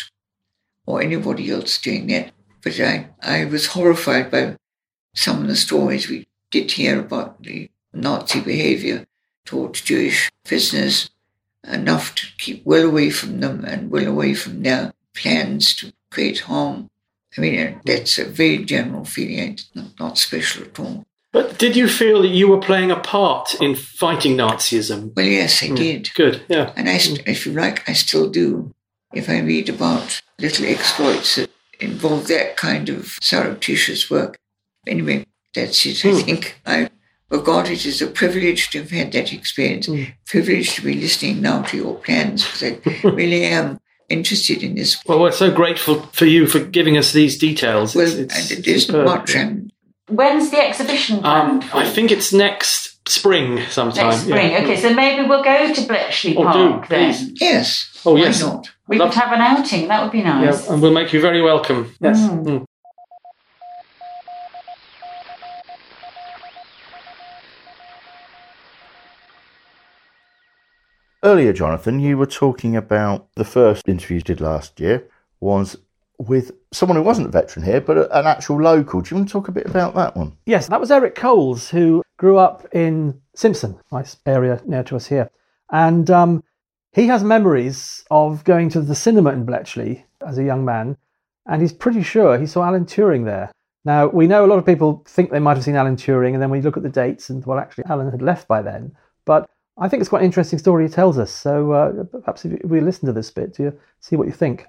or anybody else doing that. But I, I was horrified by some of the stories we did hear about the Nazi behaviour towards Jewish prisoners, enough to keep well away from them and well away from their plans to create harm. I mean, that's a very general feeling, not, not special at all. But did you feel that you were playing a part in fighting Nazism? Well, yes, I mm. did. Good, yeah. And I, st- if you like, I still do. If I read about little exploits that involve that kind of surreptitious work. Anyway, that's it. Mm. I think I regard it as a privilege to have had that experience, mm. privilege to be listening now to your plans, because I really am interested in this. Well, we're so grateful for you for giving us these details. Well, it's, it's, and it isn't superb. much. Um, When's the exhibition um, I think it's next spring sometime. Next spring, yeah. Okay, so maybe we'll go to Bletchley oh, Park do, then. Please. Yes. Oh, yes. Why not? We Love. could have an outing, that would be nice. Yeah, and we'll make you very welcome. Yes. Mm. Mm. Earlier, Jonathan, you were talking about the first interview you did last year was with someone who wasn't a veteran here, but an actual local. Do you want to talk a bit about that one? Yes, that was Eric Coles, who grew up in Simpson, nice area near to us here. And um, he has memories of going to the cinema in Bletchley as a young man, and he's pretty sure he saw Alan Turing there. Now, we know a lot of people think they might have seen Alan Turing, and then we look at the dates, and well, actually, Alan had left by then. But I think it's quite an interesting story he tells us. So uh, perhaps if we listen to this bit, do you see what you think?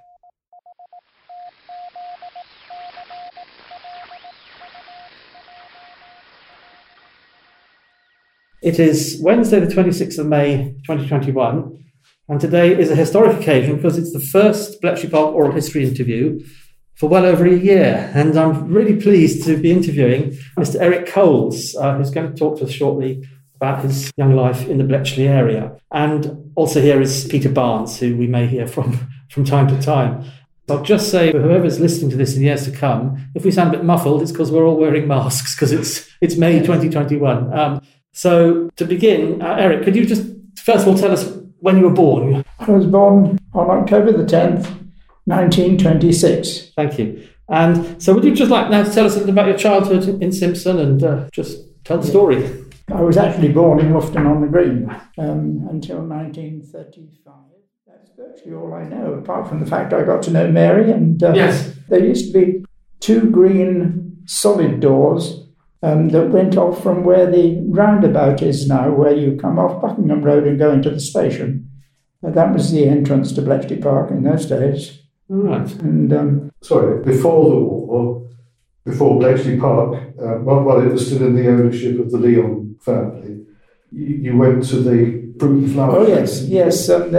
It is Wednesday, the twenty-sixth of May, twenty twenty-one, and today is a historic occasion because it's the first Bletchley Park oral history interview for well over a year. And I'm really pleased to be interviewing Mister Eric Coles, uh, who's going to talk to us shortly about his young life in the Bletchley area. And also here is Peter Barnes, who we may hear from from time to time. I'll just say for whoever's listening to this in years to come, if we sound a bit muffled, it's because we're all wearing masks, because it's it's May twenty twenty-one. Um, so to begin, uh, Eric, could you just first of all tell us when you were born? I was born on October the tenth, nineteen twenty-six. Thank you. And so would you just like now to tell us a little about your childhood in Simpson and uh, just tell the story? I was actually born in Loughton-on-the-Green um, until nineteen thirty-five. That's virtually all I know, apart from the fact I got to know Mary. And uh, yes. There used to be two green solid doors um, that went off from where the roundabout is now, where you come off Buckingham Road and go into the station. Uh, that was the entrance to Bletchley Park in those days. All right. And um, sorry, before the war, before Bletchley Park, uh, while it was still in the ownership of the Leon family, you, you went to the fruit and flower. Oh yes, yes. Um, the,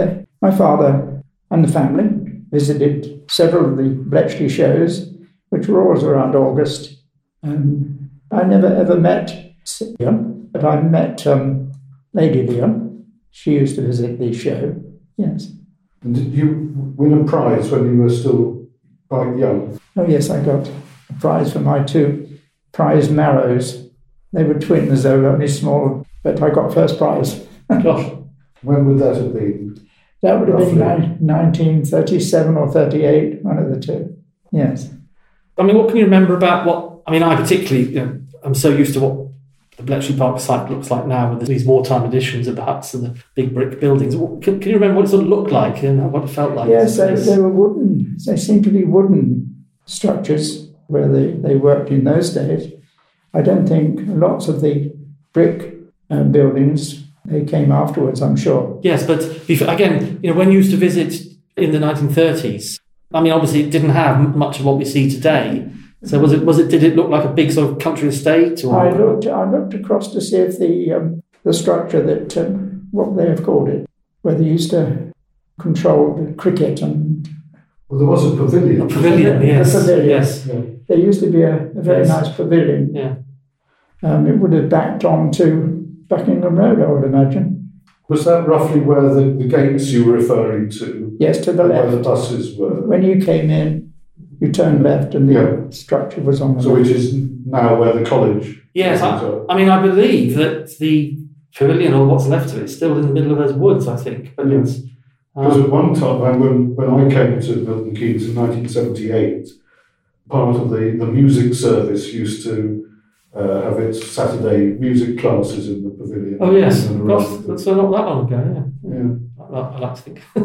My father and the family visited several of the Bletchley shows, which were always around August. Um, I never ever met Leon, but I met um, Lady Leon. She used to visit the show, yes. And did you win a prize when you were still quite young? Oh yes, I got a prize for my two prize marrows. They were twins, they were only small, but I got first prize. Gosh, when would that have been? That would have Roughly. been ni- nineteen thirty-seven or thirty-eight, one of the two. Yes. I mean, what can you remember about what, I mean, I particularly, you know, I'm so used to what the Bletchley Park site looks like now with these wartime editions of the huts and the big brick buildings. What, can, can you remember what it sort of looked like and what it felt like? Yes, they, they were wooden. They seemed to be wooden structures where they, they worked in those days. I don't think lots of the brick uh, buildings, they came afterwards, I'm sure. Yes, but if, again, you know, when you used to visit in the nineteen thirties, I mean, obviously it didn't have much of what we see today. So was it? Was it? Did it look like a big sort of country estate? Or? I looked. I looked across to see if the um, the structure that um, what they have called it, where they used to control the cricket and. Well, there was a pavilion. A pavilion, yes, a pavilion. yes. Yeah. There used to be a, a very Yes. nice pavilion. Yeah. Um, it would have backed onto Buckingham Road, I would imagine. Was that roughly where the, the gates you were referring to? Yes, to the Where left. the buses were? When you came in, you turned left, and the Yeah. structure was on the So left. which is now where the college Yes, is. I, I mean, I believe that the pavilion, or what's left of it, is still in the middle of those woods, I think. But Yeah. it's, Because um, at one time, when, when I came to Milton Keynes in nineteen seventy-eight, part of the, the music service used to uh, have its Saturday music classes in the pavilion. oh, yes. And Gosh, around that's not that long ago, yeah. Yeah. I, I like to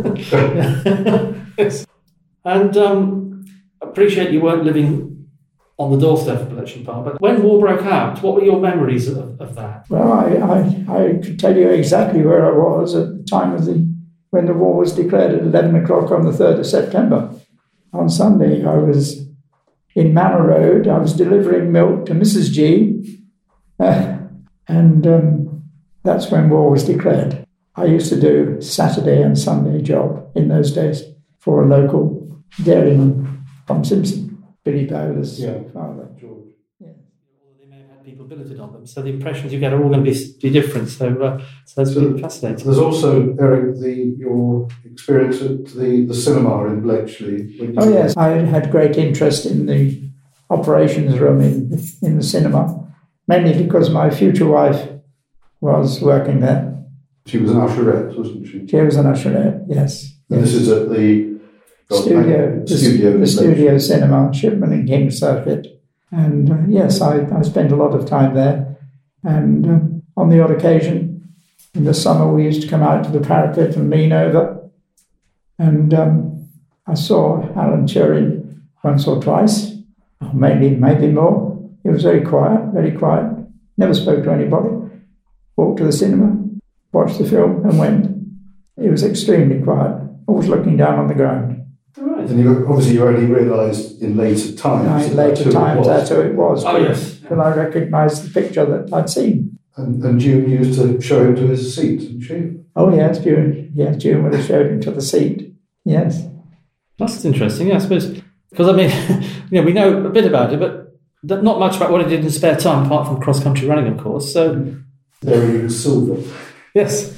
think. Yes. And um, I appreciate you weren't living on the doorstep of Bletchley Park, but when war broke out, what were your memories of, of that? Well, I, I, I could tell you exactly where I was at the time of the when the war was declared at eleven o'clock on the third of September. On Sunday, I was in Manor Road. I was delivering milk to Missus G, uh, and um, that's when war was declared. I used to do Saturday and Sunday job in those days for a local dairyman from Simpson, Billy Bowler's Yeah. father. George. They may have had people billeted on them, so the impressions you get are all going to be, be different. So, uh, so that's So really fascinating. There's also, Eric, the your experience at the, the cinema in Bletchley. when you- Oh yes, I had great interest in the operations room in in the cinema, mainly because my future wife was working there. She was an usherette, wasn't she? She was an usherette, yes. And this is at the God, Studio, the, studio, the studio cinema, Shipman and King Circuit. And uh, yes, I, I spent a lot of time there. And um, on the odd occasion, in the summer, we used to come out to the parapet and lean over. And um, I saw Alan Turing once or twice, or maybe, maybe more. He was very quiet, very quiet, never spoke to anybody. Walked to the cinema, watched the film, and went. He was extremely quiet, always looking down on the ground. Right. And you, obviously you only realised in later times. In that that's later who it times, was. that's who it was. Oh, yes. Till I recognised the picture that I'd seen. And, and June used to show him to his seat, didn't she? Oh, yes, June. Yes, June would have showed him to the seat. Yes. That's interesting, yeah, I suppose. Because, I mean, you know, we know a bit about it, but not much about what he did in spare time, apart from cross-country running, of course. So, There he was silver. yes.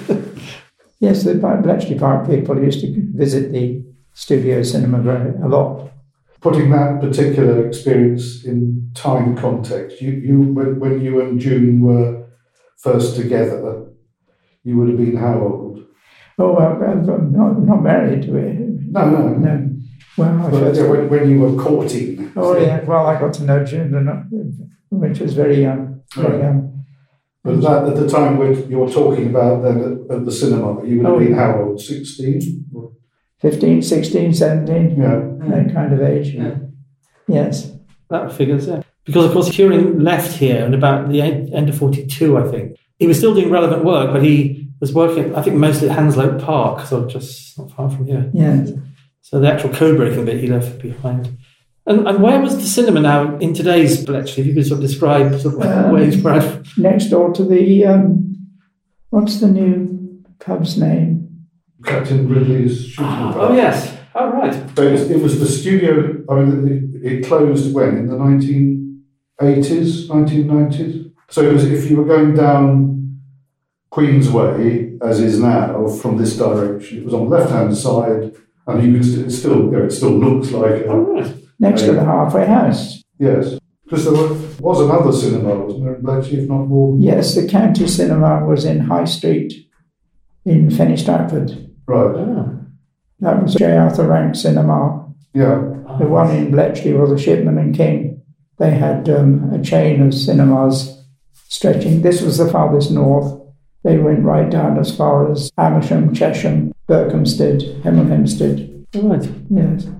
Yes, the Bletchley Park people used to visit the studio cinema very, a lot. Putting that particular experience in time context, you, you when, when you and June were first together, you would have been how old? Oh, well, I'm not, not married to it. No, no. No. Well, I But, first, yeah, when, when you were courting. oh, yeah, well, I got to know June when she was very young. Very young. But that, at the time when you're talking about then at, at the cinema, you would have Oh, been yeah. how old? sixteen? fifteen, sixteen, seventeen, Yeah. that kind of age. Yeah. Yes. That figures, yeah. Because, of course, Turing left here in about the end, end of forty-two, I think. He was still doing relevant work, but he was working, I think, mostly at Hanslope Park, so just not far from here. Yes. So the actual code-breaking bit he left behind. And, and where was the cinema now in today's Bletchley? If you could sort of describe sort of Um, where he's from. Next door to the, um, what's the new pub's name? Captain Ridley's shooting park. Oh, yes. Oh, right. So it was, it was the studio, I mean, it, it closed when? In the nineteen eighties, nineteen nineties? So it was, if you were going down Queensway, as is now, from this direction, it was on the left-hand side, and you could st- still, you know, it still looks like a... Oh, right. Next a, to the halfway house. Yes. Because there were, was another cinema, wasn't there, in Bletchley, if not more than... Yes, the county cinema was in High Street in Fenny Stratford. Right. Oh. That was J. Arthur Rank Cinema. Yeah. The one in Bletchley was the Shipman and King. They had um, a chain of cinemas stretching. This was the farthest north. They went right down as far as Amersham, Chesham, Berkhamsted, Hemel Hempstead. Right. Yes.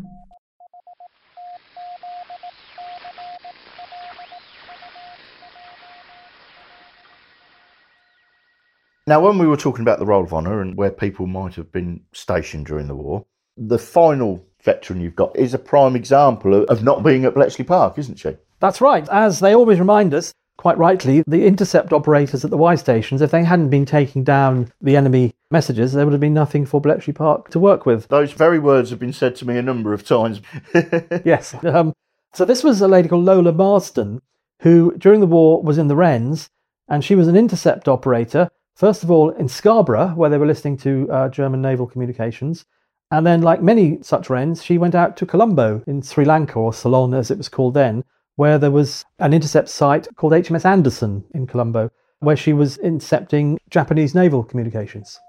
Now, when we were talking about the Roll of Honour and where people might have been stationed during the war, the final veteran you've got is a prime example of, of not being at Bletchley Park, isn't she? That's right. As they always remind us, quite rightly, the intercept operators at the Y stations, if they hadn't been taking down the enemy messages, there would have been nothing for Bletchley Park to work with. Those very words have been said to me a number of times. Yes. Um, so this was a lady called Lola Marsden, who during the war was in the Wrens, and she was an intercept operator, first of all in Scarborough, where they were listening to uh, German naval communications. And then, like many such Wrens, she went out to Colombo in Sri Lanka, or Ceylon as it was called then, where there was an intercept site called H M S Anderson in Colombo, where she was intercepting Japanese naval communications.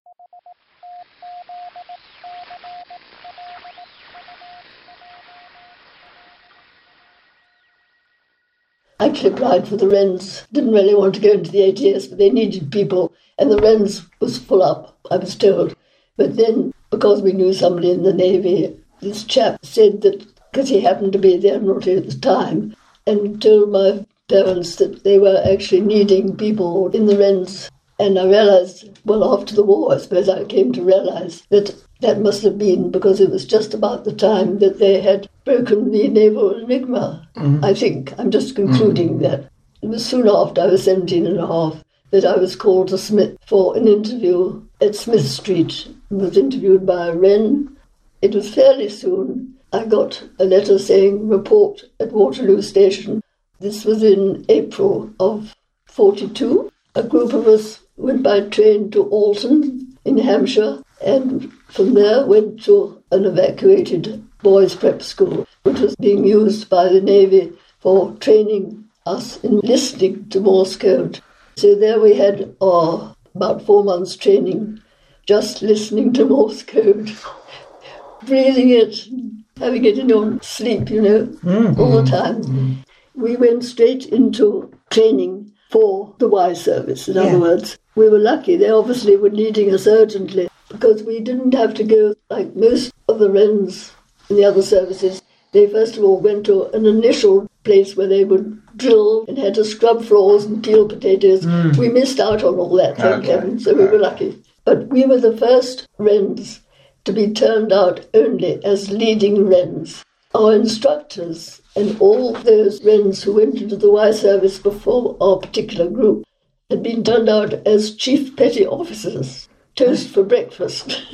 I actually applied for the Wrens. Didn't really want to go into the A T S, but they needed people, and the Wrens was full up, I was told. But then, because we knew somebody in the Navy, this chap said that, because he happened to be the Admiralty at the time, and told my parents that they were actually needing people in the Wrens. And I realised, well, after the war, I suppose I came to realise that that must have been because it was just about the time that they had broken the naval enigma, mm-hmm. I think. I'm just concluding mm-hmm. that. It was soon after I was seventeen and a half that I was called to Smith for an interview at Smith Street and was interviewed by a Wren. It was fairly soon. I got a letter saying, report at Waterloo Station. This was in April of forty-two. A group of us went by train to Alton in Hampshire, and from there went to an evacuated boys' prep school, which was being used by the Navy for training us in listening to Morse code. So there we had uh, about four months training, just listening to Morse code, breathing it, having it in your sleep, you know, mm-hmm. all the time. Mm-hmm. We went straight into training for the Y service, in yeah. other words. We were lucky. They obviously were needing us urgently because we didn't have to go like most of the Wrens in the other services. They first of all went to an initial place where they would drill and had to scrub floors and peel potatoes. Mm. We missed out on all that, thank okay. heaven, so we were lucky. But we were the first Wrens to be turned out only as leading Wrens. Our instructors and all those Wrens who went into the Y service before our particular group had been turned out as chief petty officers, toast for breakfast,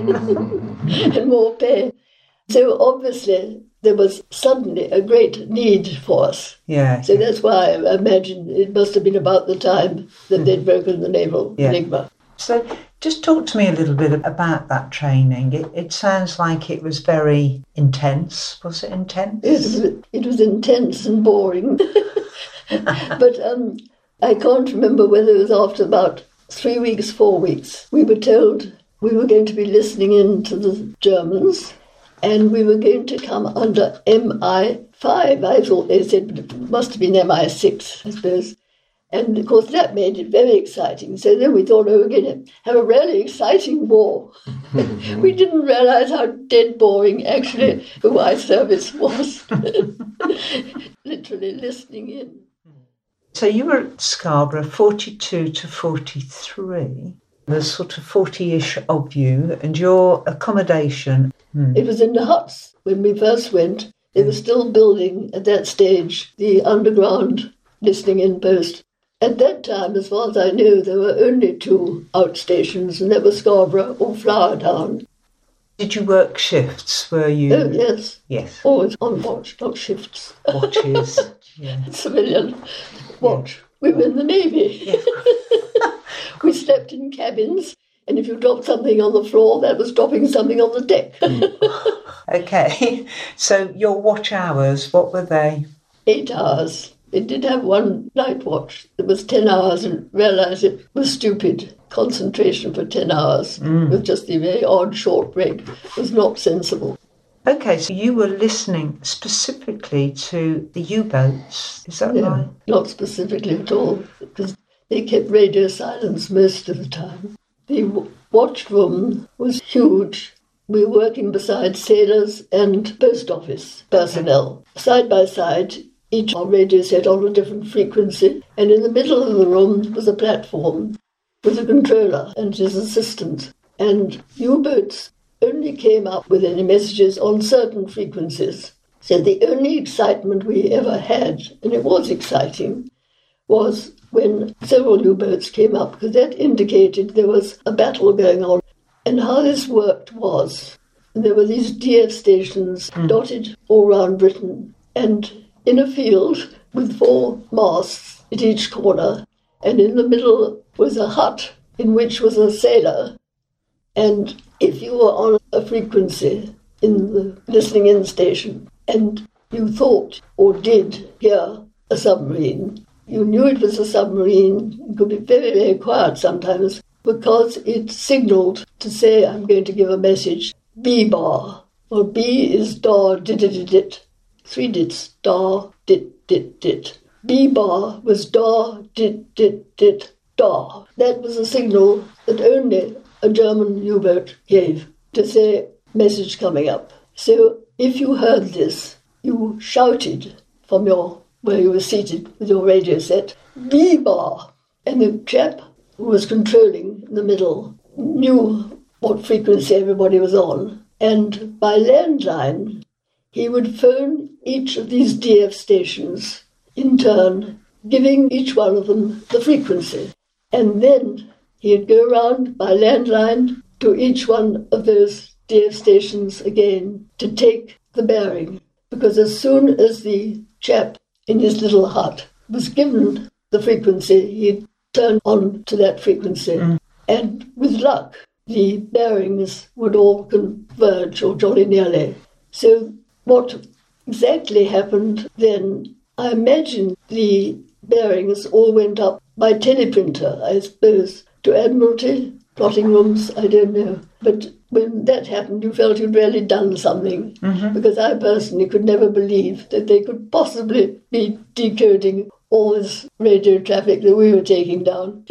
and more pay. So obviously there was suddenly a great need for us. Yeah. So that's why I imagine it must have been about the time that they'd broken the naval yeah. enigma. So just talk to me a little bit about that training. It, it sounds like it was very intense. Was it intense? It was, it was intense and boring. But um, I can't remember whether it was after about three weeks, four weeks. We were told we were going to be listening in to the Germans and we were going to come under M I five. I thought they said, but it must have been M I six, I suppose. And, of course, that made it very exciting. So then we thought, oh, we're going to have a really exciting war. We didn't realise how dead boring, actually, the Y service was. Literally listening in. So you were at Scarborough, forty-two to forty-three. There's sort of forty-ish of you, and your accommodation... Hmm. It was in the huts. When we first went, they were still building, at that stage, the underground listening in post. At that time, as far as I know, there were only two outstations, and that was Scarborough or Flowerdown. Did you work shifts? Were you? Oh, yes. Yes. Always on watch, not shifts. Watches. Yeah. Civilian watch. We were in the Navy. Yeah. We slept in cabins, and if you dropped something on the floor, that was dropping something on the deck. Okay. So your watch hours, what were they? Eight hours. It did have one night watch that was ten hours, and realised it was stupid. Concentration for ten hours Mm. with just the very odd short break was not sensible. Okay, so you were listening specifically to the U-boats, is that No, right? not specifically at all, because they kept radio silence most of the time. The w- watch room was huge. We were working beside sailors and post office personnel. Side by side, each radio set on a different frequency, and in the middle of the room was a platform with a controller and his assistant. And U-boats only came up with any messages on certain frequencies. So the only excitement we ever had, and it was exciting, was when several U-boats came up, because that indicated there was a battle going on. And how this worked was, there were these D F stations mm. dotted all around Britain, and in a field with four masts at each corner, and in the middle was a hut in which was a sailor. And if you were on a frequency in the listening in station and you thought or did hear a submarine, you knew it was a submarine. It could be very, very quiet sometimes because it signalled to say, I'm going to give a message, B bar. Well, B is dar, dit, dit, dit. Three dits, dar, dit, dit, dit. B bar was dar, dit, dit, dit, dar. That was a signal that only a German U-boat gave to say, message coming up. So if you heard this, you shouted from your where you were seated with your radio set, B bar. And the chap who was controlling in the middle knew what frequency everybody was on. And by landline, he would phone each of these D F stations in turn, giving each one of them the frequency. And then he'd go around by landline to each one of those D F stations again to take the bearing. Because as soon as the chap in his little hut was given the frequency, he'd turn on to that frequency. Mm. And with luck, the bearings would all converge, or jolly nearly. So what exactly happened then, I imagine the bearings all went up by teleprinter, I suppose, to Admiralty, plotting rooms, I don't know. But when that happened, you felt you'd really done something, mm-hmm. because I personally could never believe that they could possibly be decoding all this radio traffic that we were taking down.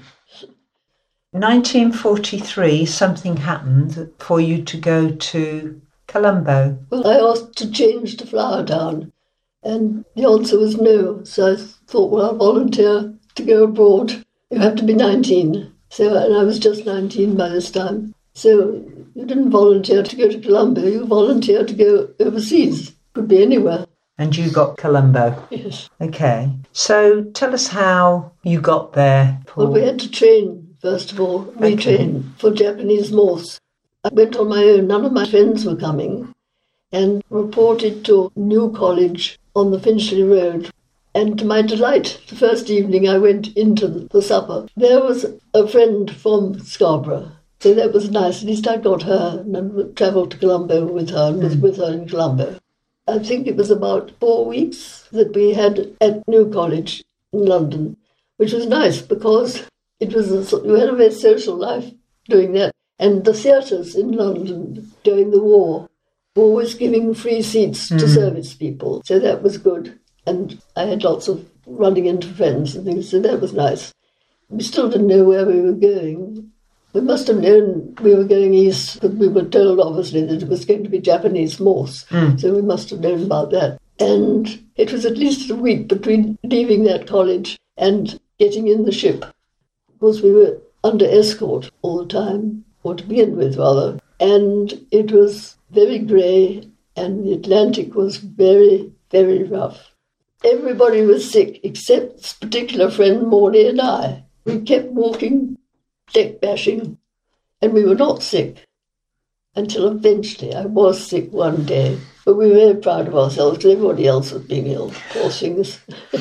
nineteen forty-three, something happened for you to go to Colombo. Well, I asked to change to Flowerdown, and the answer was no. So I thought, well, I'll volunteer to go abroad. You have to be nineteen. So, and I was just nineteen by this time. So you didn't volunteer to go to Colombo, you volunteered to go overseas. Could be anywhere. And you got Colombo? Yes. Okay. So tell us how you got there, Paul. Well, we had to train, first of all, retrain okay. for Japanese Morse. I went on my own. None of my friends were coming, and reported to New College on the Finchley Road. And to my delight, the first evening I went into the supper, there was a friend from Scarborough. So that was nice. At least I got her and travelled to Colombo with her and was with her in Colombo. I think it was about four weeks that we had at New College in London, which was nice because it was a, you had a very social life doing that. And the theatres in London during the war were always giving free seats mm. to service people. So that was good. And I had lots of running into friends and things, so that was nice. We still didn't know where we were going. We must have known we were going east, but we were told, obviously, that it was going to be Japanese Morse, mm. so we must have known about that. And it was at least a week between leaving that college and getting in the ship. Of course, we were under escort all the time, or to begin with, rather. And it was very grey, and the Atlantic was very, very rough. Everybody was sick except this particular friend, Morley, and I. We kept walking, deck bashing, and we were not sick until eventually I was sick one day. But we were very proud of ourselves because everybody else was being ill, poor things.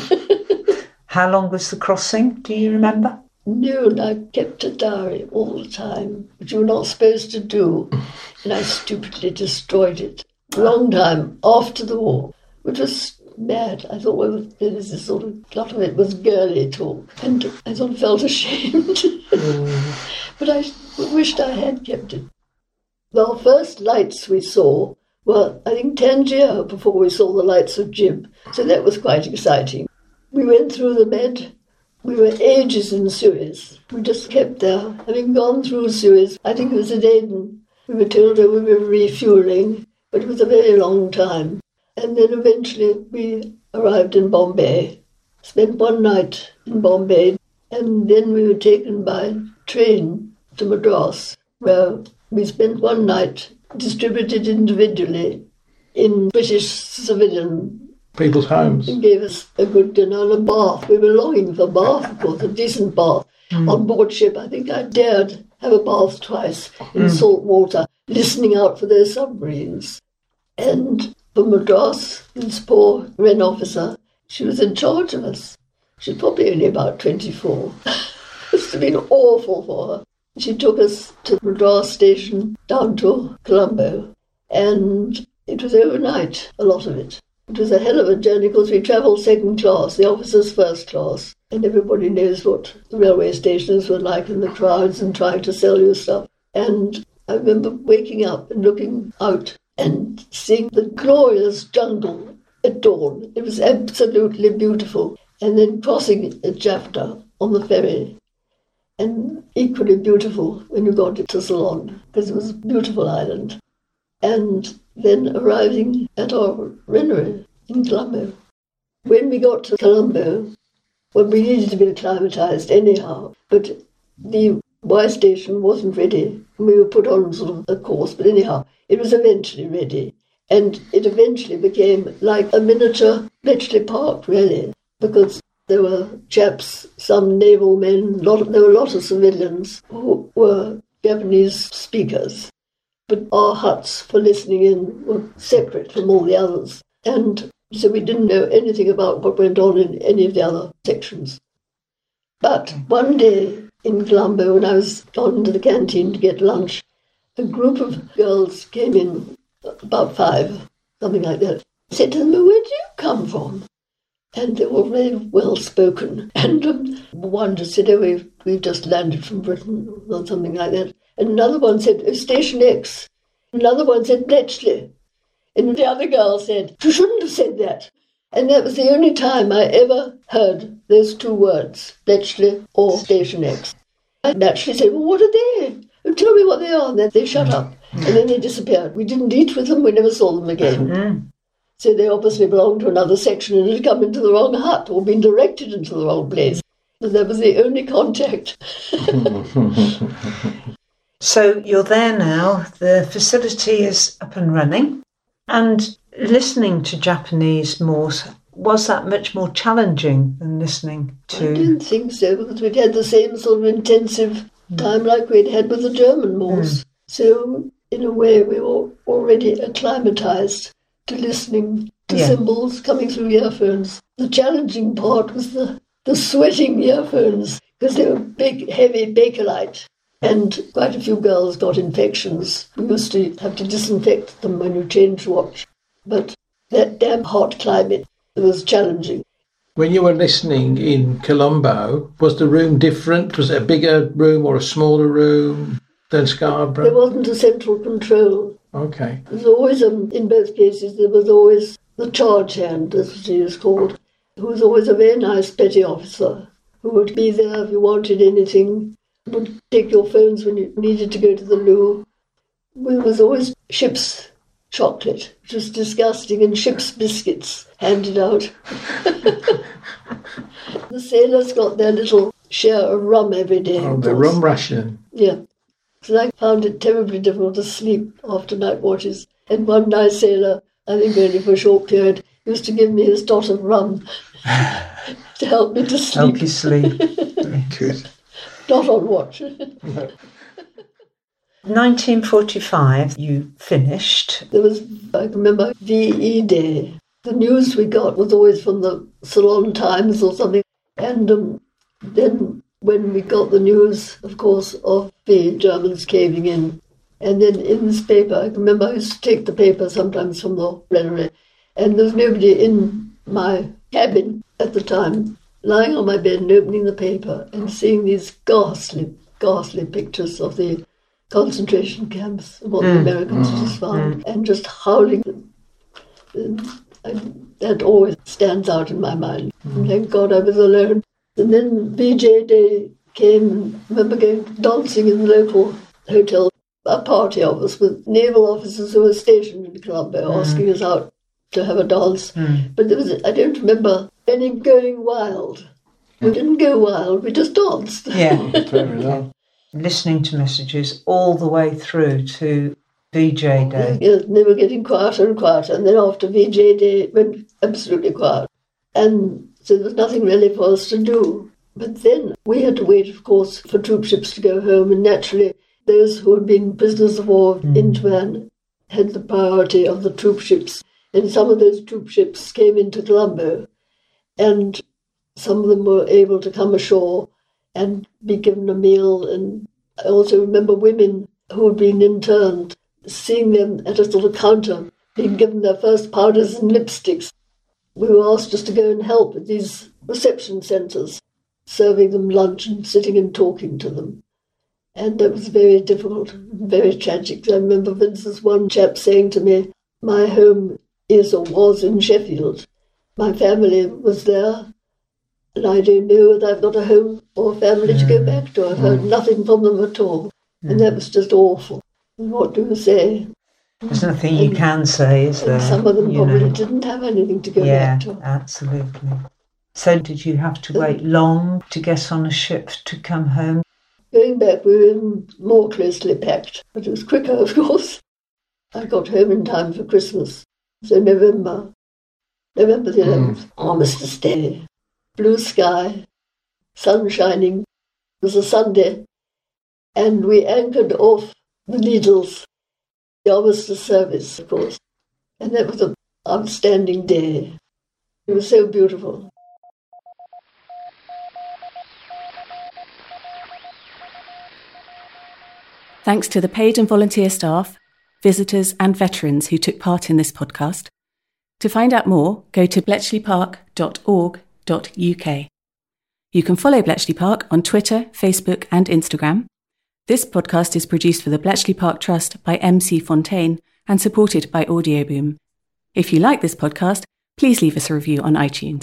How long was the crossing? Do you remember? No, and I kept a diary all the time, which you were not supposed to do, and I stupidly destroyed it. A long time after the war, which was mad. I thought, well, there was this sort of, a lot of it was girly talk, and I sort of felt ashamed. mm. But I wished I had kept it. Our first lights we saw were, I think, Tangier before we saw the lights of Gib, so that was quite exciting. We went through the Med. We were ages in Suez. We just kept there. Having gone through Suez, I think it was at Aden, we were told that we were refuelling, but it was a very long time. And then eventually we arrived in Bombay, spent one night in Bombay, and then we were taken by train to Madras, where we spent one night distributed individually in British civilian people's homes. And gave us a good dinner and a bath. We were longing for bath, of course, a decent bath. Mm. On board ship, I think I dared have a bath twice in mm. salt water, listening out for their submarines. And for Madras, this poor Wren officer, she was in charge of us. She was probably only about twenty-four. It must have been awful for her. She took us to Madras station down to Colombo, and it was overnight, a lot of it. It was a hell of a journey because we travelled second class, the officers first class, and everybody knows what the railway stations were like in the crowds and trying to sell you stuff. And I remember waking up and looking out and seeing the glorious jungle at dawn. It was absolutely beautiful. And then crossing at Jaffna on the ferry. And equally beautiful when you got to Ceylon, because it was a beautiful island. And then arriving at our Rennery in Colombo. When we got to Colombo, well, we needed to be acclimatised anyhow, but the Y station wasn't ready. We were put on sort of a course, but anyhow, it was eventually ready. And it eventually became like a miniature Bletchley Park, really, because there were chaps, some naval men, lot of, there were a lot of civilians who were Japanese speakers. But our huts for listening in were separate from all the others. And so we didn't know anything about what went on in any of the other sections. But one day in Colombo, when I was gone into the canteen to get lunch, a group of girls came in, about five, something like that. I said to them, where do you come from? And they were very well spoken. And um, one just said, oh, we've, we've just landed from Britain, or something like that. And another one said, oh, Station X. Another one said, Bletchley. And the other girl said, you shouldn't have said that. And that was the only time I ever heard those two words, Bletchley or Station X. I naturally said, well, what are they? Oh, tell me what they are. And then they shut up. And then they disappeared. We didn't eat with them. We never saw them again. So they obviously belonged to another section and had come into the wrong hut or been directed into the wrong place. And that was the only contact. So you're there now, the facility is up and running, and listening to Japanese Morse, was that much more challenging than listening to... I didn't think so, because we'd had the same sort of intensive time like we'd had with the German Morse. Mm. So, in a way, we were already acclimatised to listening to yeah. symbols coming through earphones. The challenging part was the, the sweating earphones, because they were big, heavy Bakelite. And quite a few girls got infections. We used to have to disinfect them when you changed watch. But that damn hot climate was challenging. When you were listening in Colombo, was the room different? Was it a bigger room or a smaller room than Scarborough? There wasn't a central control. Okay. There was always, um, in both cases, there was always the charge hand, as she was called, who was always a very nice petty officer, who would be there if you wanted anything, would take your phones when you needed to go to the loo. There was always ship's chocolate, which was disgusting, and ship's biscuits handed out. The sailors got their little share of rum every day. Oh, the rum ration. Yeah. So I found it terribly difficult to sleep after night watches. And one night sailor, I think only for a short period, used to give me his dot of rum to help me to sleep. Help you sleep. Good. Not on watch. nineteen forty-five, you finished. There was, I can remember, V E Day. The news we got was always from the Ceylon Times or something. And um, then when we got the news, of course, of the Germans caving in, and then in this paper, I can remember I used to take the paper sometimes from the granary, and there was nobody in my cabin at the time, lying on my bed and opening the paper and seeing these ghastly, ghastly pictures of the concentration camps, what mm. the Americans mm. just found, mm. and just howling. And that always stands out in my mind. Mm. Thank God I was alone. And then V J Day came. I remember going dancing in the local hotel, a party of us with naval officers who were stationed in Colombo, mm. asking us out to have a dance. Mm. But there was, I don't remember any going wild. We didn't go wild, we just danced. Yeah. Listening to messages all the way through to V J Day. Yes, they were getting quieter and quieter, and then after V J Day it went absolutely quiet. And so there was nothing really for us to do. But then we had to wait, of course, for troop ships to go home, and naturally those who had been prisoners of war mm. in Japan had the priority of the troop ships. And some of those troop ships came into Colombo, and some of them were able to come ashore and be given a meal. And I also remember women who had been interned, seeing them at a sort of counter, being given their first powders and lipsticks. We were asked just to go and help at these reception centres, serving them lunch and sitting and talking to them. And that was very difficult, very tragic. I remember, for instance, one chap saying to me, my home is or was in Sheffield. My family was there, and I don't know whether I've got a home or a family to go back to. I've heard nothing from them at all. And that was just awful. And what do you say? There's nothing you and, can say, is there? Some of them you probably know. didn't have anything to go yeah, back to. Yeah, absolutely. So did you have to wait long to get on a ship to come home? Going back, we were in more closely packed, but it was quicker, of course. I got home in time for Christmas. So November, November the eleventh, mm. Armistice Day. Blue sky, sun shining. It was a Sunday, and we anchored off the Needles, the Armistice service, of course. And that was an outstanding day. It was so beautiful. Thanks to the paid and volunteer staff, visitors and veterans who took part in this podcast. To find out more, go to bletchley park dot org dot U K. You can follow Bletchley Park on Twitter, Facebook and Instagram. This podcast is produced for the Bletchley Park Trust by M C Fontaine and supported by Audioboom. If you like this podcast, please leave us a review on iTunes.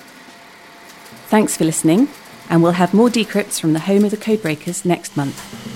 Thanks for listening, and we'll have more decrypts from the home of the Codebreakers next month.